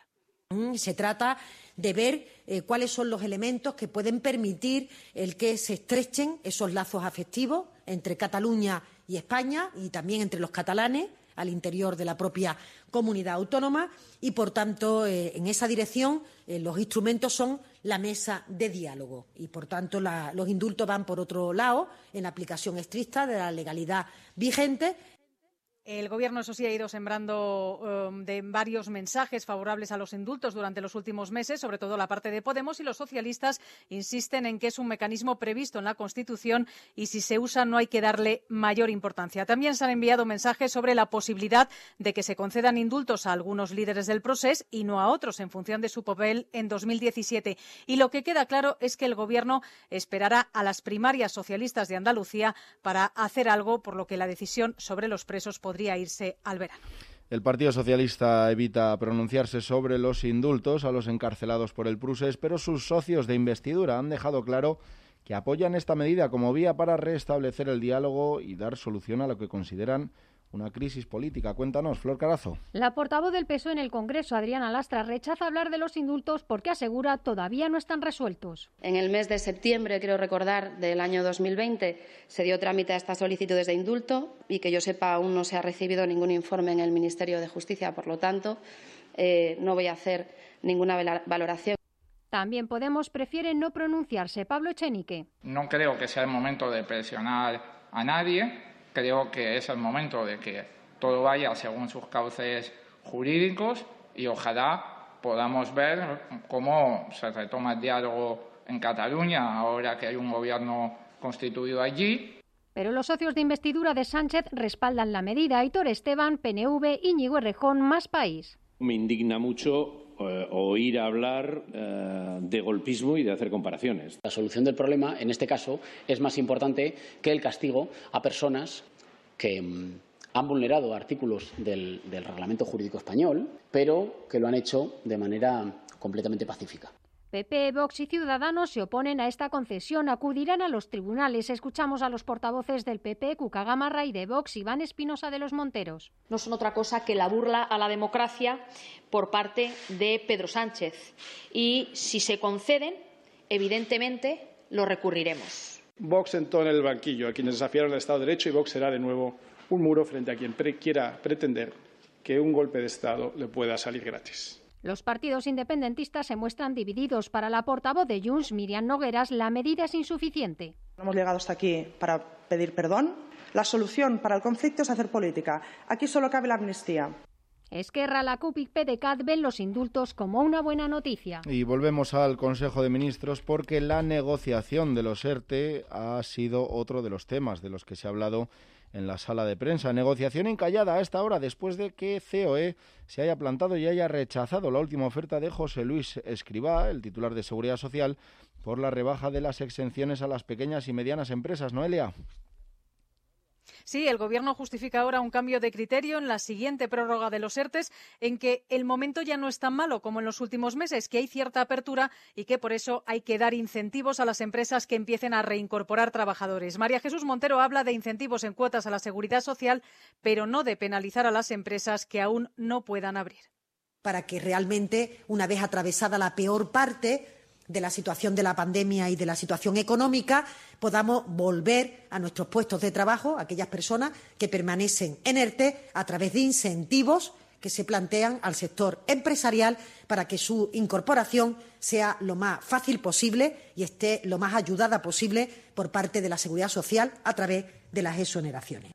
Se trata de ver eh, cuáles son los elementos que pueden permitir el que se estrechen esos lazos afectivos entre Cataluña y España y también entre los catalanes al interior de la propia comunidad autónoma y, por tanto, eh, en esa dirección eh, los instrumentos son la mesa de diálogo y, por tanto, la, los indultos van por otro lado en la aplicación estricta de la legalidad vigente. El Gobierno, eso sí, ha ido sembrando um, de varios mensajes favorables a los indultos durante los últimos meses, sobre todo la parte de Podemos, y los socialistas insisten en que es un mecanismo previsto en la Constitución y si se usa no hay que darle mayor importancia. También se han enviado mensajes sobre la posibilidad de que se concedan indultos a algunos líderes del Procés y no a otros en función de su papel en dos mil diecisiete. Y lo que queda claro es que el Gobierno esperará a las primarias socialistas de Andalucía para hacer algo, por lo que la decisión sobre los presos podría podría irse al verano. El Partido Socialista evita pronunciarse sobre los indultos a los encarcelados por el Procés, pero sus socios de investidura han dejado claro que apoyan esta medida como vía para restablecer el diálogo y dar solución a lo que consideran una crisis política. Cuéntanos, Flor Carazo. La portavoz del P S O E en el Congreso, Adriana Lastra, rechaza hablar de los indultos porque asegura todavía no están resueltos. En el mes de septiembre, creo recordar, del año dos mil veinte, se dio trámite a estas solicitudes de indulto y que yo sepa aún no se ha recibido ningún informe en el Ministerio de Justicia. Por lo tanto, eh, no voy a hacer ninguna valoración. También Podemos prefiere no pronunciarse. Pablo Echenique. No creo que sea el momento de presionar a nadie. Creo que es el momento de que todo vaya según sus cauces jurídicos y ojalá podamos ver cómo se retoma el diálogo en Cataluña ahora que hay un gobierno constituido allí. Pero los socios de investidura de Sánchez respaldan la medida. Aitor Esteban, P N V, Íñigo Errejón, Más País. Me indigna mucho eh, oír hablar eh, de golpismo y de hacer comparaciones. La solución del problema, en este caso, es más importante que el castigo a personas que mmm, han vulnerado artículos del, del reglamento jurídico español, pero que lo han hecho de manera completamente pacífica. P P, Vox y Ciudadanos se oponen a esta concesión, acudirán a los tribunales. Escuchamos a los portavoces del P P, Cuca Gamarra, y de Vox, Iván Espinosa de los Monteros. No son otra cosa que la burla a la democracia por parte de Pedro Sánchez. Y si se conceden, evidentemente, lo recurriremos. Vox sentó en el banquillo a quienes desafiaron el Estado de Derecho y Vox será de nuevo un muro frente a quien pre- quiera pretender que un golpe de Estado le pueda salir gratis. Los partidos independentistas se muestran divididos. Para la portavoz de Junts, Miriam Nogueras, la medida es insuficiente. Hemos llegado hasta aquí para pedir perdón. La solución para el conflicto es hacer política. Aquí solo cabe la amnistía. Esquerra, la CUP y P D C A T ven los indultos como una buena noticia. Y volvemos al Consejo de Ministros porque la negociación de los ERTE ha sido otro de los temas de los que se ha hablado en la sala de prensa. Negociación encallada a esta hora después de que C O E se haya plantado y haya rechazado la última oferta de José Luis Escrivá, el titular de Seguridad Social, por la rebaja de las exenciones a las pequeñas y medianas empresas. Noelia. Sí, el Gobierno justifica ahora un cambio de criterio en la siguiente prórroga de los ERTES, en que el momento ya no es tan malo como en los últimos meses, que hay cierta apertura y que por eso hay que dar incentivos a las empresas que empiecen a reincorporar trabajadores. María Jesús Montero habla de incentivos en cuotas a la Seguridad Social, pero no de penalizar a las empresas que aún no puedan abrir. Para que realmente, una vez atravesada la peor parte de la situación de la pandemia y de la situación económica, podamos volver a nuestros puestos de trabajo, aquellas personas que permanecen en ERTE, a través de incentivos que se plantean al sector empresarial para que su incorporación sea lo más fácil posible y esté lo más ayudada posible por parte de la Seguridad Social a través de las exoneraciones.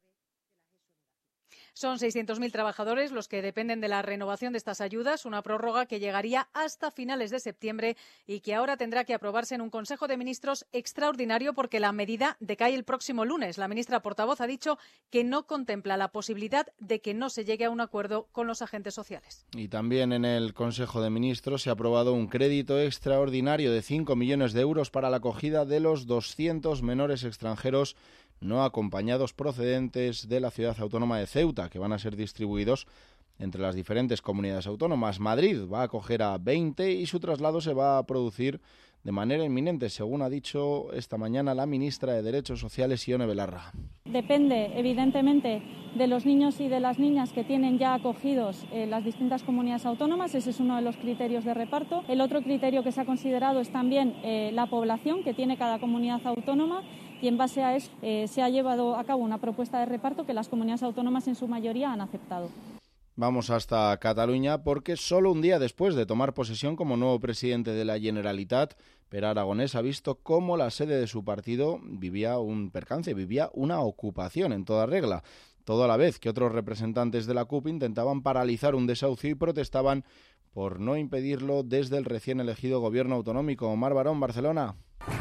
Son seiscientos mil trabajadores los que dependen de la renovación de estas ayudas, una prórroga que llegaría hasta finales de septiembre y que ahora tendrá que aprobarse en un Consejo de Ministros extraordinario porque la medida decae el próximo lunes. La ministra portavoz ha dicho que no contempla la posibilidad de que no se llegue a un acuerdo con los agentes sociales. Y también en el Consejo de Ministros se ha aprobado un crédito extraordinario de cinco millones de euros para la acogida de los doscientos menores extranjeros no acompañados procedentes de la ciudad autónoma de Ceuta, que van a ser distribuidos entre las diferentes comunidades autónomas. Madrid va a acoger a veinte y su traslado se va a producir de manera inminente, según ha dicho esta mañana la ministra de Derechos Sociales, Ione Belarra. Depende, evidentemente, de los niños y de las niñas que tienen ya acogidos eh, las distintas comunidades autónomas. Ese es uno de los criterios de reparto. El otro criterio que se ha considerado es también eh, la población que tiene cada comunidad autónoma y en base a eso eh, se ha llevado a cabo una propuesta de reparto que las comunidades autónomas en su mayoría han aceptado. Vamos hasta Cataluña porque solo un día después de tomar posesión como nuevo presidente de la Generalitat, Pere Aragonés ha visto cómo la sede de su partido vivía un percance, vivía una ocupación en toda regla. Todo a la vez que otros representantes de la CUP intentaban paralizar un desahucio y protestaban por no impedirlo desde el recién elegido gobierno autonómico. Mar Barón, Barcelona.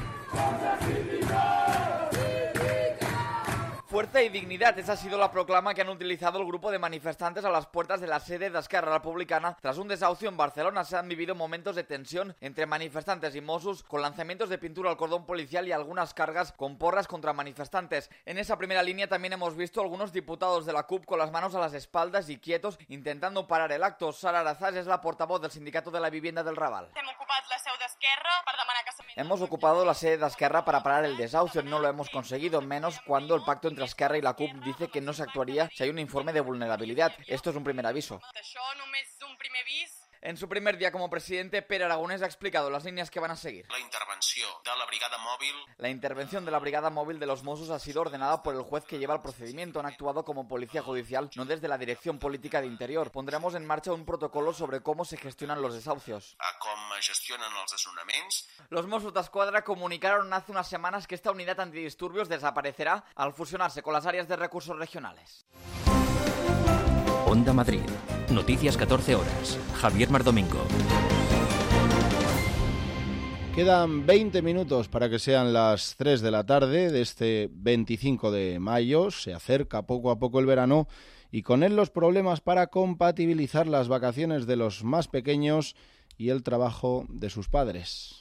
Fuerza y dignidad, esa ha sido la proclama que han utilizado el grupo de manifestantes a las puertas de la sede de Esquerra Republicana. Tras un desahucio en Barcelona se han vivido momentos de tensión entre manifestantes y Mossos, con lanzamientos de pintura al cordón policial y algunas cargas con porras contra manifestantes. En esa primera línea también hemos visto algunos diputados de la CUP con las manos a las espaldas y quietos intentando parar el acto. Sara Arazás es la portavoz del Sindicato de la Vivienda del Raval. Hemos ocupado la sede de Esquerra para parar el desahucio, no lo hemos conseguido, menos cuando el pacto entre Esquerra y la C U P dice que no se actuaría si hay un informe de vulnerabilidad. Esto es un primer aviso. En su primer día como presidente, Pere Aragonès ha explicado las líneas que van a seguir. La intervención de la brigada móvil. La intervención de la brigada móvil de los Mossos ha sido ordenada por el juez que lleva el procedimiento. Han actuado como policía judicial, no desde la Dirección Política de Interior. Pondremos en marcha un protocolo sobre cómo se gestionan los desahucios. A cómo gestionan los desnonamientos. Los Mossos d'Esquadra comunicaron hace unas semanas que esta unidad antidisturbios desaparecerá al fusionarse con las áreas de recursos regionales. Onda Madrid. Noticias catorce horas. Javier Mardomingo. Quedan veinte minutos para que sean las tres de la tarde de este veinticinco de mayo. Se acerca poco a poco el verano y con él los problemas para compatibilizar las vacaciones de los más pequeños y el trabajo de sus padres.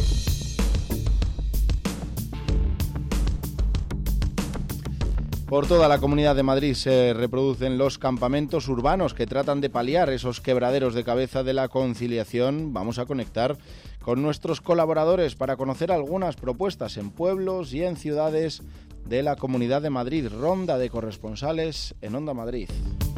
Por toda la Comunidad de Madrid se reproducen los campamentos urbanos que tratan de paliar esos quebraderos de cabeza de la conciliación. Vamos a conectar con nuestros colaboradores para conocer algunas propuestas en pueblos y en ciudades de la Comunidad de Madrid. Ronda de corresponsales en Onda Madrid.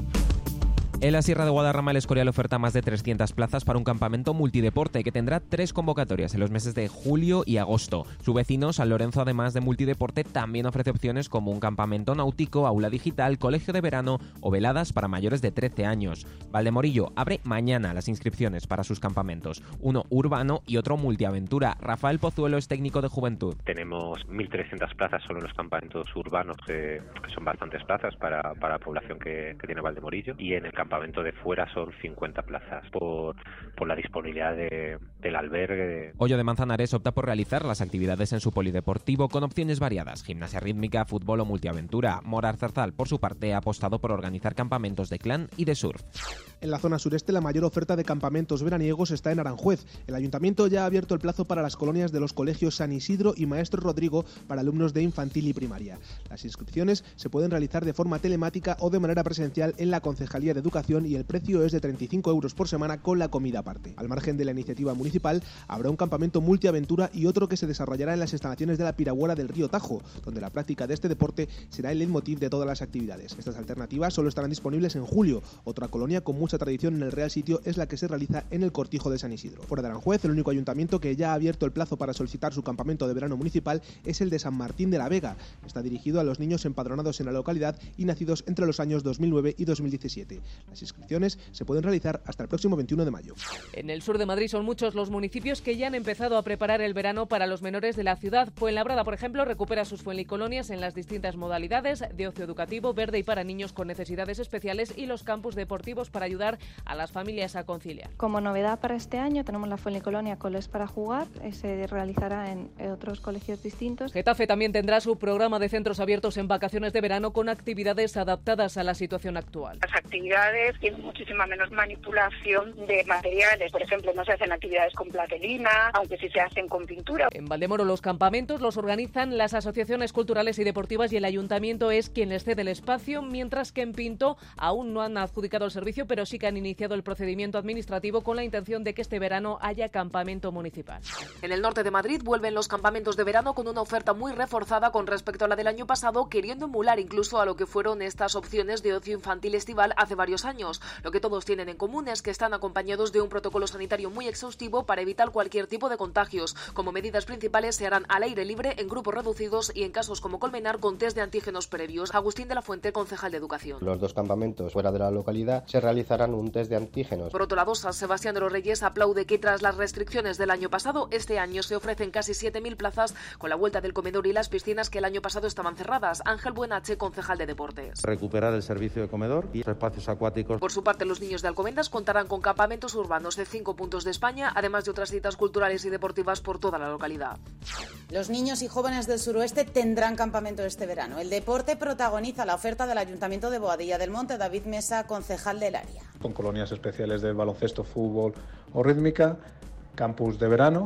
En la Sierra de Guadarrama, el Escorial oferta más de trescientas plazas para un campamento multideporte que tendrá tres convocatorias en los meses de julio y agosto. Su vecino, San Lorenzo, además de multideporte, también ofrece opciones como un campamento náutico, aula digital, colegio de verano o veladas para mayores de trece años. Valdemorillo abre mañana las inscripciones para sus campamentos, uno urbano y otro multiaventura. Rafael Pozuelo es técnico de juventud. Tenemos mil trescientas plazas solo en los campamentos urbanos, que, que son bastantes plazas para, para la población que, que tiene Valdemorillo, y en el campamento campamento de fuera son cincuenta plazas por, por la disponibilidad de, del albergue. Hoyo de Manzanares opta por realizar las actividades en su polideportivo con opciones variadas, gimnasia rítmica, fútbol o multiaventura. Morar Zarzal, por su parte, ha apostado por organizar campamentos de clan y de surf. En la zona sureste, la mayor oferta de campamentos veraniegos está en Aranjuez. El ayuntamiento ya ha abierto el plazo para las colonias de los colegios San Isidro y Maestro Rodrigo para alumnos de infantil y primaria. Las inscripciones se pueden realizar de forma telemática o de manera presencial en la Concejalía de Educación y el precio es de treinta y cinco euros por semana con la comida aparte. Al margen de la iniciativa municipal, habrá un campamento multiaventura y otro que se desarrollará en las instalaciones de la piragüera del río Tajo, donde la práctica de este deporte será el leitmotiv de todas las actividades. Estas alternativas solo estarán disponibles en julio. Otra colonia con mucha tradición en el Real Sitio es la que se realiza en el Cortijo de San Isidro. Fuera de Aranjuez, el único ayuntamiento que ya ha abierto el plazo para solicitar su campamento de verano municipal es el de San Martín de la Vega. Está dirigido a los niños empadronados en la localidad y nacidos entre los años dos mil nueve y dos mil diecisiete. Las inscripciones se pueden realizar hasta el próximo veintiuno de mayo. En el sur de Madrid son muchos los municipios que ya han empezado a preparar el verano para los menores de la ciudad. Fuenlabrada, por ejemplo, recupera sus fuenlicolonias en las distintas modalidades de ocio educativo, verde y para niños con necesidades especiales, y los campus deportivos para ayudar a las familias a conciliar. Como novedad para este año tenemos la fuenlicolonia Coles para jugar, se realizará en otros colegios distintos. Getafe también tendrá su programa de centros abiertos en vacaciones de verano con actividades adaptadas a la situación actual. Las actividades tienen muchísima menos manipulación de materiales. Por ejemplo, no se hacen actividades con platelina, aunque sí se hacen con pintura. En Valdemoro los campamentos los organizan las asociaciones culturales y deportivas y el ayuntamiento es quien les cede el espacio, mientras que en Pinto aún no han adjudicado el servicio, pero sí que han iniciado el procedimiento administrativo con la intención de que este verano haya campamento municipal. En el norte de Madrid vuelven los campamentos de verano con una oferta muy reforzada con respecto a la del año pasado, queriendo emular incluso a lo que fueron estas opciones de ocio infantil estival hace varios años. Lo que todos tienen en común es que están acompañados de un protocolo sanitario muy exhaustivo para evitar cualquier tipo de contagios. Como medidas principales se harán al aire libre, en grupos reducidos y en casos como Colmenar con test de antígenos previos. Agustín de la Fuente, concejal de Educación. Los dos campamentos fuera de la localidad se realizarán un test de antígenos. Por otro lado, San Sebastián de los Reyes aplaude que tras las restricciones del año pasado, este año se ofrecen casi siete mil plazas con la vuelta del comedor y las piscinas que el año pasado estaban cerradas. Ángel Buenache, concejal de Deportes. Recuperar el servicio de comedor y espacios acuáticos. Por su parte, los niños de Alcobendas contarán con campamentos urbanos de cinco puntos de España, además de otras citas culturales y deportivas por toda la localidad. Los niños y jóvenes del suroeste tendrán campamento este verano. El deporte protagoniza la oferta del Ayuntamiento de Boadilla del Monte. David Mesa, concejal del área. Con colonias especiales de baloncesto, fútbol o rítmica, campus de verano,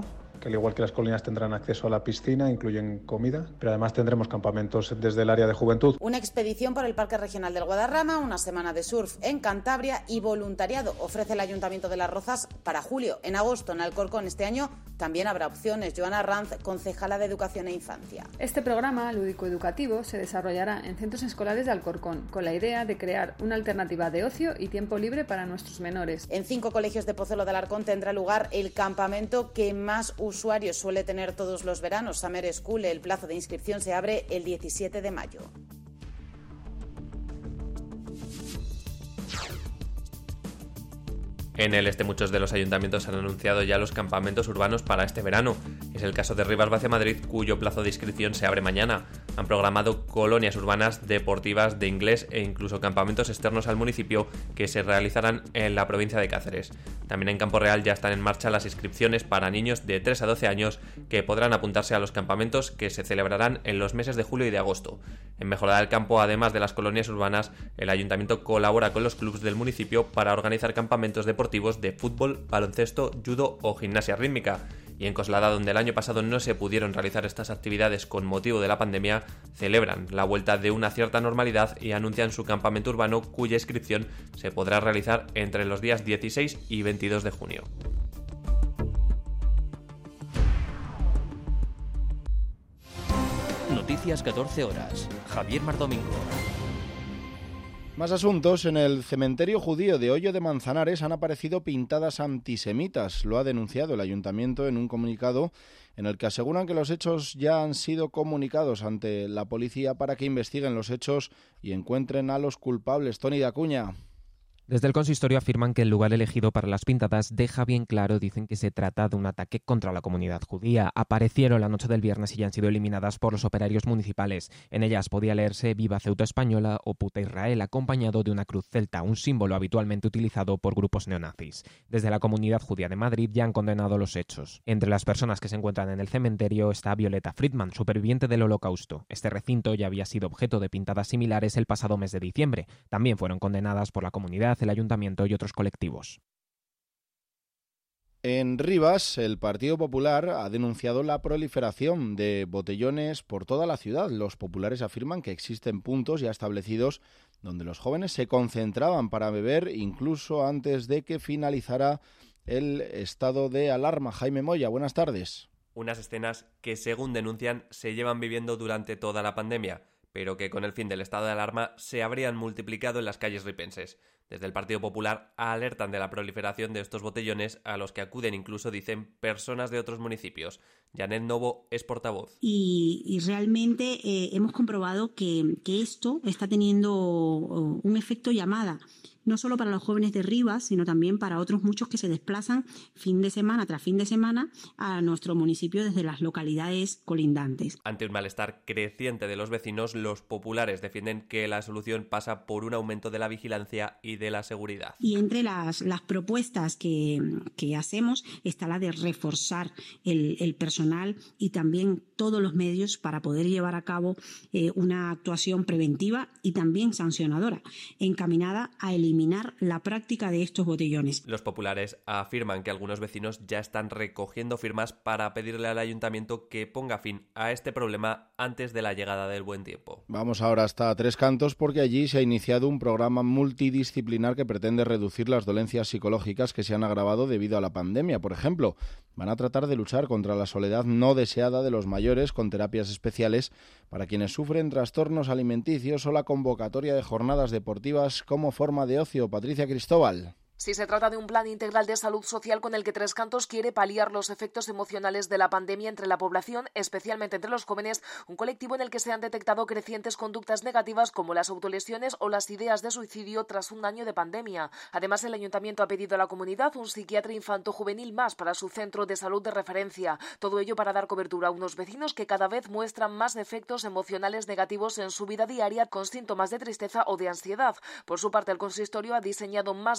que al igual que las colonias tendrán acceso a la piscina, incluyen comida, pero además tendremos campamentos desde el área de juventud. Una expedición por el Parque Regional del Guadarrama, una semana de surf en Cantabria y voluntariado ofrece el Ayuntamiento de Las Rozas para julio. En agosto, en Alcorcón, este año también habrá opciones. Joana Ranz, concejala de Educación e Infancia. Este programa lúdico-educativo se desarrollará en centros escolares de Alcorcón, con la idea de crear una alternativa de ocio y tiempo libre para nuestros menores. En cinco colegios de Pozuelo de Alarcón tendrá lugar el campamento que más usuarios suele tener todos los veranos, Summer School. El plazo de inscripción se abre el diecisiete de mayo. En el este muchos de los ayuntamientos han anunciado ya los campamentos urbanos para este verano. Es el caso de Rivas-Vacia Madrid, cuyo plazo de inscripción se abre mañana. Han programado colonias urbanas deportivas de inglés e incluso campamentos externos al municipio que se realizarán en la provincia de Cáceres. También en Campo Real ya están en marcha las inscripciones para niños de tres a doce años que podrán apuntarse a los campamentos que se celebrarán en los meses de julio y de agosto. En Mejorada del Campo, además de las colonias urbanas, el ayuntamiento colabora con los clubes del municipio para organizar campamentos deportivos de fútbol, baloncesto, judo o gimnasia rítmica. Y en Coslada, donde el año pasado no se pudieron realizar estas actividades con motivo de la pandemia, celebran la vuelta de una cierta normalidad y anuncian su campamento urbano, cuya inscripción se podrá realizar entre los días dieciséis y veintidós de junio. Noticias catorce horas. Javier Mardomingo. Más asuntos. En el cementerio judío de Hoyo de Manzanares han aparecido pintadas antisemitas. Lo ha denunciado el ayuntamiento en un comunicado en el que aseguran que los hechos ya han sido comunicados ante la policía para que investiguen los hechos y encuentren a los culpables. Toni de Acuña. Desde el consistorio afirman que el lugar elegido para las pintadas deja bien claro, dicen que se trata de un ataque contra la comunidad judía. Aparecieron la noche del viernes y ya han sido eliminadas por los operarios municipales. En ellas podía leerse Viva Ceuta Española o Puta Israel, acompañado de una cruz celta, un símbolo habitualmente utilizado por grupos neonazis. Desde la comunidad judía de Madrid ya han condenado los hechos. Entre las personas que se encuentran en el cementerio está Violeta Friedman, superviviente del Holocausto. Este recinto ya había sido objeto de pintadas similares el pasado mes de diciembre. También fueron condenadas por la comunidad, el ayuntamiento y otros colectivos. En Rivas, el Partido Popular ha denunciado la proliferación de botellones por toda la ciudad. Los populares afirman que existen puntos ya establecidos donde los jóvenes se concentraban para beber incluso antes de que finalizara el estado de alarma. Jaime Moya, buenas tardes. Unas escenas que, según denuncian, se llevan viviendo durante toda la pandemia, pero que con el fin del estado de alarma se habrían multiplicado en las calles ripenses. Desde el Partido Popular alertan de la proliferación de estos botellones, a los que acuden incluso, dicen, personas de otros municipios. Janet Novo es portavoz. Y, y realmente eh, hemos comprobado que, que esto está teniendo un efecto llamada, no solo para los jóvenes de Rivas, sino también para otros muchos que se desplazan fin de semana tras fin de semana a nuestro municipio desde las localidades colindantes. Ante un malestar creciente de los vecinos, los populares defienden que la solución pasa por un aumento de la vigilancia y de la seguridad. Y entre las, las propuestas que, que hacemos está la de reforzar el, el personal y también todos los medios para poder llevar a cabo eh, una actuación preventiva y también sancionadora, encaminada a eliminar la práctica de estos botellones. Los populares afirman que algunos vecinos ya están recogiendo firmas para pedirle al ayuntamiento que ponga fin a este problema antes de la llegada del buen tiempo. Vamos ahora hasta Tres Cantos, porque allí se ha iniciado un programa multidisciplinar que pretende reducir las dolencias psicológicas que se han agravado debido a la pandemia. Por ejemplo, van a tratar de luchar contra la soledad no deseada de los mayores con terapias especiales para quienes sufren trastornos alimenticios o la convocatoria de jornadas deportivas como forma de ocio. Patricia Cristóbal. Sí, se trata de un plan integral de salud social con el que Tres Cantos quiere paliar los efectos emocionales de la pandemia entre la población, especialmente entre los jóvenes, un colectivo en el que se han detectado crecientes conductas negativas como las autolesiones o las ideas de suicidio tras un año de pandemia. Además, el ayuntamiento ha pedido a la comunidad un psiquiatra infanto-juvenil más para su centro de salud de referencia. Todo ello para dar cobertura a unos vecinos que cada vez muestran más efectos emocionales negativos en su vida diaria con síntomas de tristeza o de ansiedad. Por su parte, el consistorio ha diseñado más de medio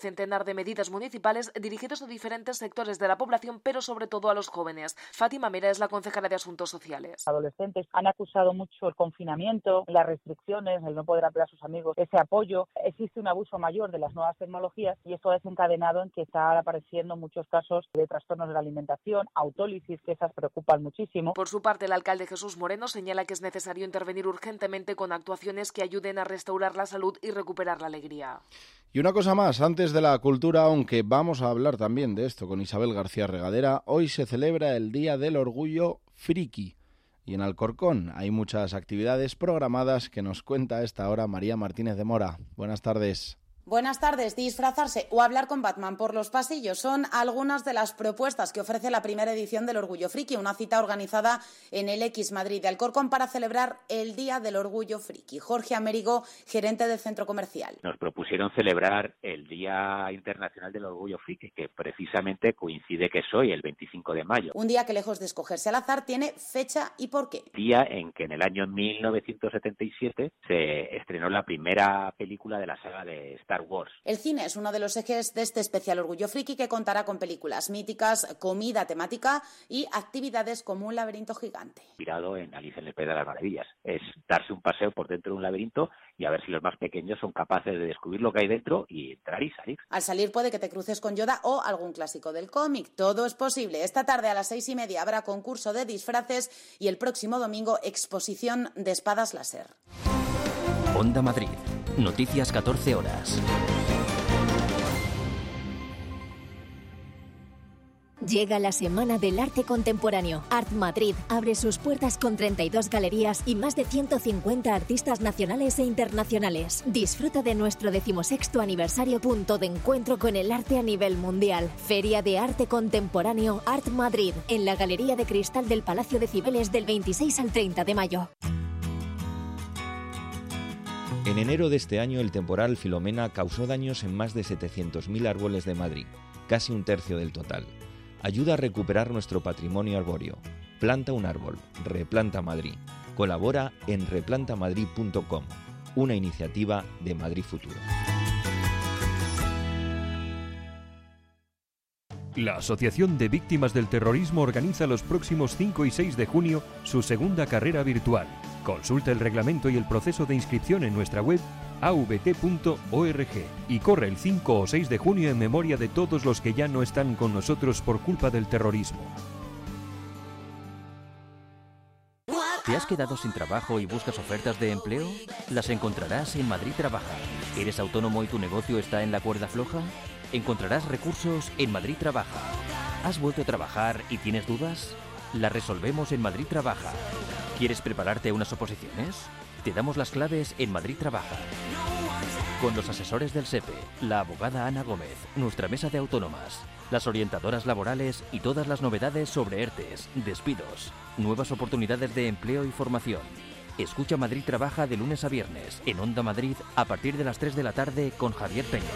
centenar de medidas municipales dirigidas a diferentes sectores de la población, pero sobre todo a los jóvenes. Fátima Mera es la concejala de Asuntos Sociales. Adolescentes han acusado mucho el confinamiento, las restricciones, el no poder ver a sus amigos, ese apoyo. Existe un abuso mayor de las nuevas tecnologías y esto ha desencadenado en que están apareciendo muchos casos de trastornos de la alimentación, autólisis, que esas preocupan muchísimo. Por su parte, el alcalde Jesús Moreno señala que es necesario intervenir urgentemente con actuaciones que ayuden a restaurar la salud y recuperar la alegría. Y una cosa más, antes de la cultura, aunque vamos a hablar también de esto con Isabel García Regadera, hoy se celebra el Día del Orgullo Friki. Y en Alcorcón hay muchas actividades programadas que nos cuenta a esta hora María Martínez de Mora. Buenas tardes. Buenas tardes. Disfrazarse o hablar con Batman por los pasillos son algunas de las propuestas que ofrece la primera edición del Orgullo Friki, una cita organizada en el X Madrid de Alcorcón para celebrar el Día del Orgullo Friki. Jorge Amérigo, gerente del centro comercial. Nos propusieron celebrar el Día Internacional del Orgullo Friki, que precisamente coincide que es hoy, el veinticinco de mayo. Un día que, lejos de escogerse al azar, tiene fecha y porqué. Día en que en el año mil novecientos setenta y siete se estrenó la primera película de la saga de Star Wars. El cine es uno de los ejes de este especial Orgullo Friki, que contará con películas míticas, comida temática y actividades como un laberinto gigante. Inspirado en Alicia en el País de las Maravillas. Es darse un paseo por dentro de un laberinto y a ver si los más pequeños son capaces de descubrir lo que hay dentro y entrar y salir. Al salir puede que te cruces con Yoda o algún clásico del cómic. Todo es posible. Esta tarde a las seis y media habrá concurso de disfraces y el próximo domingo exposición de espadas láser. Onda Madrid. Noticias catorce horas. Llega la Semana del Arte Contemporáneo. Art Madrid abre sus puertas con treinta y dos galerías y más de ciento cincuenta artistas nacionales e internacionales. Disfruta de nuestro decimosexto aniversario, punto de encuentro con el arte a nivel mundial. Feria de Arte Contemporáneo Art Madrid, en la Galería de Cristal del Palacio de Cibeles del veintiséis al treinta de mayo. En enero de este año, el temporal Filomena causó daños en más de setecientos mil árboles de Madrid, casi un tercio del total. Ayuda a recuperar nuestro patrimonio arbóreo. Planta un árbol. Replanta Madrid. Colabora en replanta madrid punto com, una iniciativa de Madrid Futuro. La Asociación de Víctimas del Terrorismo organiza los próximos cinco y seis de junio su segunda carrera virtual. Consulta el reglamento y el proceso de inscripción en nuestra web a v t punto org y corre el cinco o seis de junio en memoria de todos los que ya no están con nosotros por culpa del terrorismo. ¿Te has quedado sin trabajo y buscas ofertas de empleo? Las encontrarás en Madrid Trabaja. ¿Eres autónomo y tu negocio está en la cuerda floja? Encontrarás recursos en Madrid Trabaja. ¿Has vuelto a trabajar y tienes dudas? Las resolvemos en Madrid Trabaja. ¿Quieres prepararte a unas oposiciones? Te damos las claves en Madrid Trabaja. Con los asesores del S E P E, la abogada Ana Gómez, nuestra mesa de autónomas, las orientadoras laborales y todas las novedades sobre ERTES, despidos, nuevas oportunidades de empleo y formación. Escucha Madrid Trabaja de lunes a viernes en Onda Madrid a partir de las tres de la tarde con Javier Peña.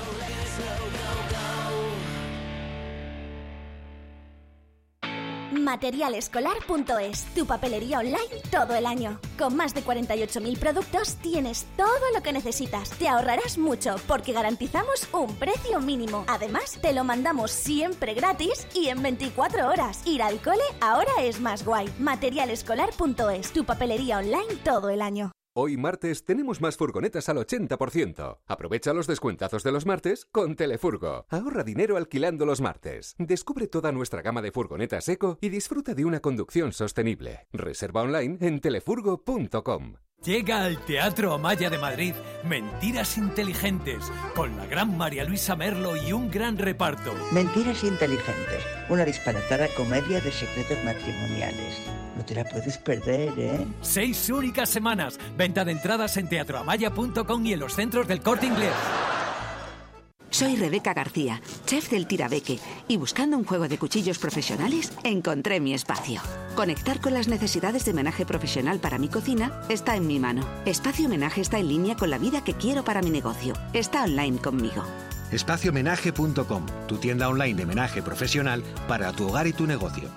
material escolar punto es, tu papelería online todo el año. Con más de cuarenta y ocho mil productos tienes todo lo que necesitas. Te ahorrarás mucho porque garantizamos un precio mínimo. Además, te lo mandamos siempre gratis y en veinticuatro horas. Ir al cole ahora es más guay. material escolar punto es, tu papelería online todo el año. Hoy martes tenemos más furgonetas al ochenta por ciento. Aprovecha los descuentazos de los martes con Telefurgo. Ahorra dinero alquilando los martes. Descubre toda nuestra gama de furgonetas eco y disfruta de una conducción sostenible. Reserva online en telefurgo punto com. Llega al Teatro Amaya de Madrid Mentiras Inteligentes, con la gran María Luisa Merlo y un gran reparto. Mentiras Inteligentes, una disparatada comedia de secretos matrimoniales. No te la puedes perder, ¿eh? Seis únicas semanas. Venta de entradas en teatro amaya punto com y en los centros del Corte Inglés. Soy Rebeca García, chef del Tirabeque, y buscando un juego de cuchillos profesionales, encontré mi espacio. Conectar con las necesidades de homenaje profesional para mi cocina está en mi mano. Espacio Homenaje está en línea con la vida que quiero para mi negocio. Está online conmigo. espacio homenaje punto com, tu tienda online de homenaje profesional para tu hogar y tu negocio.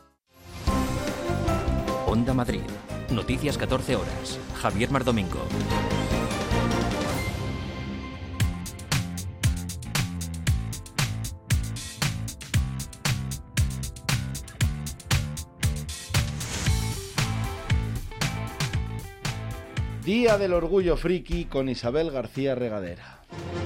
Onda Madrid. Noticias catorce horas. Javier Mardomingo. Día del Orgullo Friki con Isabel García Regadera.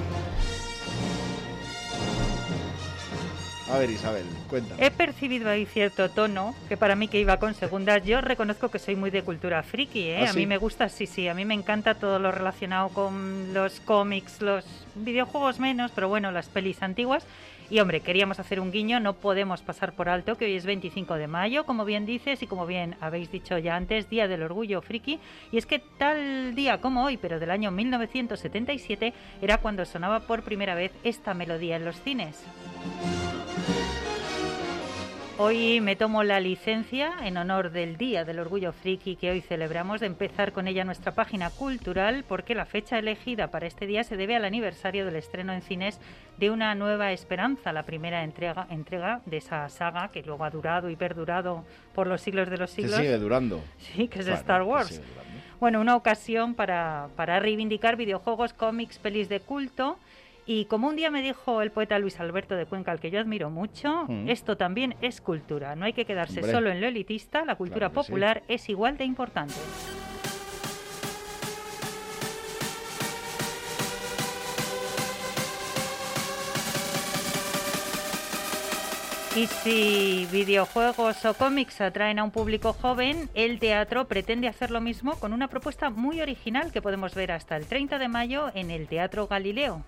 A ver, Isabel, cuéntame. He percibido ahí cierto tono, que para mí que iba con segundas, yo reconozco que soy muy de cultura friki, ¿eh? ¿Ah, a sí? mí me gusta, sí, sí, a mí me encanta todo lo relacionado con los cómics, los videojuegos menos, pero bueno, las pelis antiguas. Y hombre, queríamos hacer un guiño, no podemos pasar por alto que hoy es veinticinco de mayo, como bien dices y como bien habéis dicho ya antes, Día del Orgullo Friki. Y es que tal día como hoy, pero del año mil novecientos setenta y siete, era cuando sonaba por primera vez esta melodía en los cines. Hoy me tomo la licencia, en honor del Día del Orgullo Friki que hoy celebramos, de empezar con ella nuestra página cultural, porque la fecha elegida para este día se debe al aniversario del estreno en cines de Una Nueva Esperanza, la primera entrega, entrega de esa saga que luego ha durado y perdurado por los siglos de los siglos. Que sigue durando. Sí, que es Claro, Star Wars. que sigue durando. Bueno, una ocasión para, para reivindicar videojuegos, cómics, pelis de culto. Y como un día me dijo el poeta Luis Alberto de Cuenca, al que yo admiro mucho, mm. esto también es cultura. No hay que quedarse Hombre. solo en lo elitista, la cultura claro popular sí. es igual de importante. Y si videojuegos o cómics atraen a un público joven, el teatro pretende hacer lo mismo con una propuesta muy original que podemos ver hasta el treinta de mayo en el Teatro Galileo.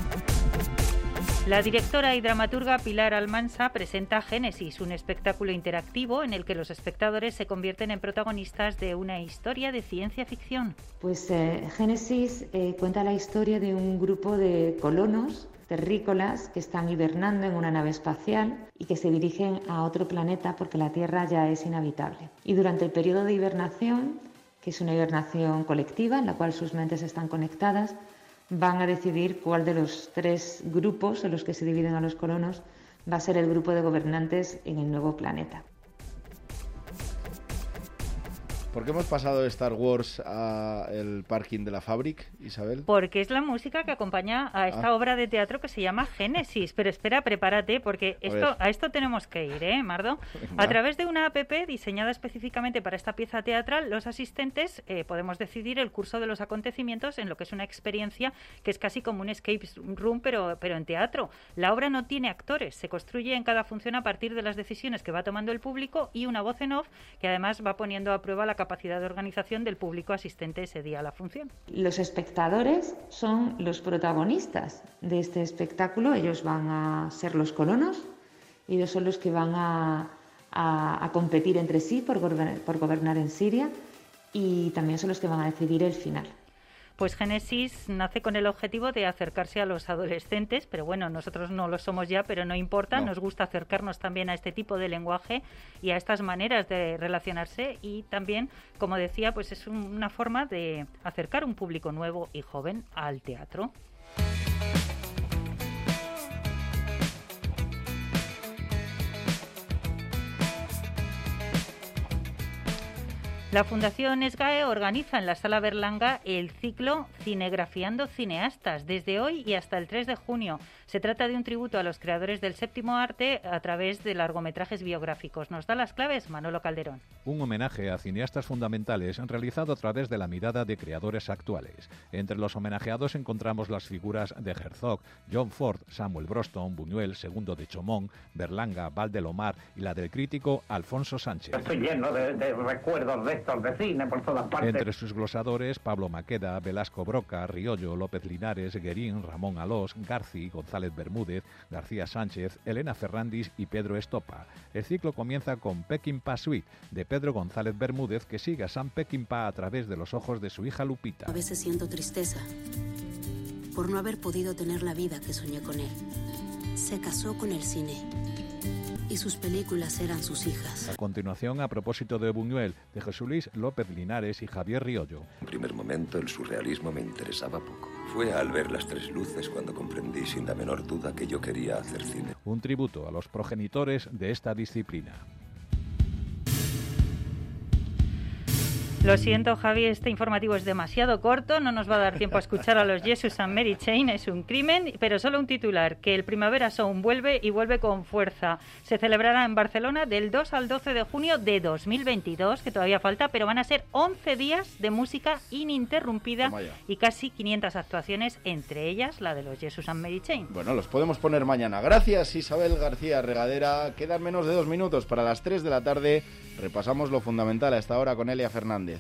La directora y dramaturga Pilar Almansa presenta Génesis, un espectáculo interactivo en el que los espectadores se convierten en protagonistas de una historia de ciencia ficción. Pues eh, Génesis eh, cuenta la historia de un grupo de colonos terrícolas que están hibernando en una nave espacial y que se dirigen a otro planeta porque la Tierra ya es inhabitable. Y durante el periodo de hibernación, que es una hibernación colectiva en la cual sus mentes están conectadas, van a decidir cuál de los tres grupos en los que se dividen a los colonos va a ser el grupo de gobernantes en el nuevo planeta. ¿Por qué hemos pasado de Star Wars al parking de la Fábrica, Isabel? Porque es la música que acompaña a esta ah. obra de teatro que se llama Génesis. Pero espera, prepárate, porque esto, a, a esto tenemos que ir, ¿eh, Mardo? Venga. A través de una app diseñada específicamente para esta pieza teatral, los asistentes eh, podemos decidir el curso de los acontecimientos en lo que es una experiencia que es casi como un escape room, pero, pero en teatro. La obra no tiene actores, se construye en cada función a partir de las decisiones que va tomando el público y una voz en off que además va poniendo a prueba la capacidad capacidad de organización del público asistente ese día a la función. Los espectadores son los protagonistas de este espectáculo, ellos van a ser los colonos, ellos son los que van a, a, a competir entre sí por gobernar, por gobernar en Siria y también son los que van a decidir el final. Pues Génesis nace con el objetivo de acercarse a los adolescentes, pero bueno, nosotros no lo somos ya, pero no importa, no. Nos gusta acercarnos también a este tipo de lenguaje y a estas maneras de relacionarse y también, como decía, pues es una forma de acercar un público nuevo y joven al teatro. La Fundación SGAE organiza en la Sala Berlanga el ciclo Cinegrafiando Cineastas, desde hoy y hasta el tres de junio. Se trata de un tributo a los creadores del séptimo arte a través de largometrajes biográficos. Nos da las claves Manolo Calderón. Un homenaje a cineastas fundamentales realizado a través de la mirada de creadores actuales. Entre los homenajeados encontramos las figuras de Herzog, John Ford, Samuel Broston, Buñuel, Segundo de Chomón, Berlanga, Valdelomar y la del crítico Alfonso Sánchez. Estoy lleno de, de recuerdos de estos de cine por todas partes. Entre sus glosadores, Pablo Maqueda, Velasco Broca, Riollo, López Linares, Guerín, Ramón Alós, Garci, González Bermúdez, García Sánchez, Elena Ferrandis y Pedro Estopa. El ciclo comienza con Peckinpah Suite, de Pedro González Bermúdez, que sigue a Sam Peckinpah a través de los ojos de su hija Lupita. A veces siento tristeza por no haber podido tener la vida que soñé con él. Se casó con el cine y sus películas eran sus hijas. A continuación, a propósito de Buñuel, de Jesús Luis López Linares y Javier Riollo. En primer momento, el surrealismo me interesaba poco. Fue al ver las tres luces cuando comprendí sin la menor duda que yo quería hacer cine. Un tributo a los progenitores de esta disciplina. Lo siento, Javi, este informativo es demasiado corto, no nos va a dar tiempo a escuchar a los Jesus and Mary Chain, es un crimen, pero solo un titular, que el Primavera Sound vuelve y vuelve con fuerza. Se celebrará en Barcelona del dos al doce de junio de dos mil veintidós, que todavía falta, pero van a ser once días de música ininterrumpida y casi quinientas actuaciones, entre ellas la de los Jesus and Mary Chain. Bueno, los podemos poner mañana. Gracias, Isabel García Regadera. Quedan menos de dos minutos para las tres de la tarde. Repasamos lo fundamental a esta hora con Elia Fernández.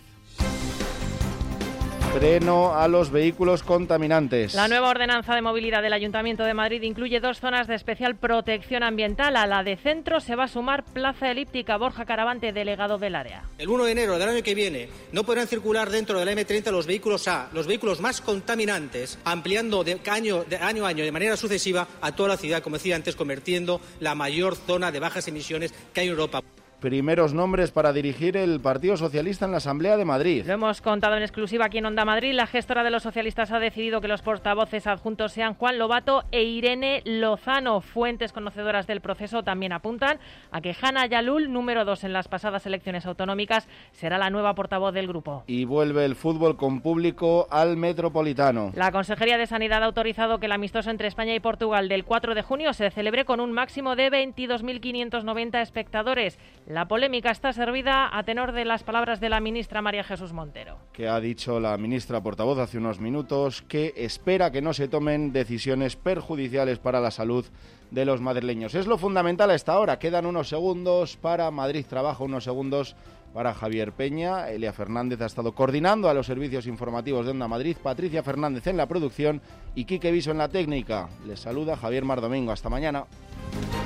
Freno a los vehículos contaminantes. La nueva ordenanza de movilidad del Ayuntamiento de Madrid incluye dos zonas de especial protección ambiental. A la de centro se va a sumar Plaza Elíptica. Borja Caravante, delegado del área. El uno de enero del año que viene no podrán circular dentro de la eme treinta los vehículos A, los vehículos más contaminantes, ampliando de año, de año a año de manera sucesiva a toda la ciudad, como decía antes, convirtiendo la mayor zona de bajas emisiones que hay en Europa. Primeros nombres para dirigir el Partido Socialista en la Asamblea de Madrid. Lo hemos contado en exclusiva aquí en Onda Madrid. La gestora de los socialistas ha decidido que los portavoces adjuntos sean Juan Lobato e Irene Lozano. Fuentes conocedoras del proceso también apuntan a que Hanna Yalul, número dos en las pasadas elecciones autonómicas, será la nueva portavoz del grupo. Y vuelve el fútbol con público al Metropolitano. La Consejería de Sanidad ha autorizado que el amistoso entre España y Portugal del cuatro de junio se celebre con un máximo de veintidós mil quinientos noventa espectadores. La polémica está servida a tenor de las palabras de la ministra María Jesús Montero. Que ha dicho la ministra portavoz hace unos minutos que espera que no se tomen decisiones perjudiciales para la salud de los madrileños. Es lo fundamental a esta hora. Quedan unos segundos para Madrid Trabaja, unos segundos para Javier Peña. Elia Fernández ha estado coordinando a los servicios informativos de Onda Madrid. Patricia Fernández en la producción y Quique Viso en la técnica. Les saluda Javier Mar Domingo. Hasta mañana.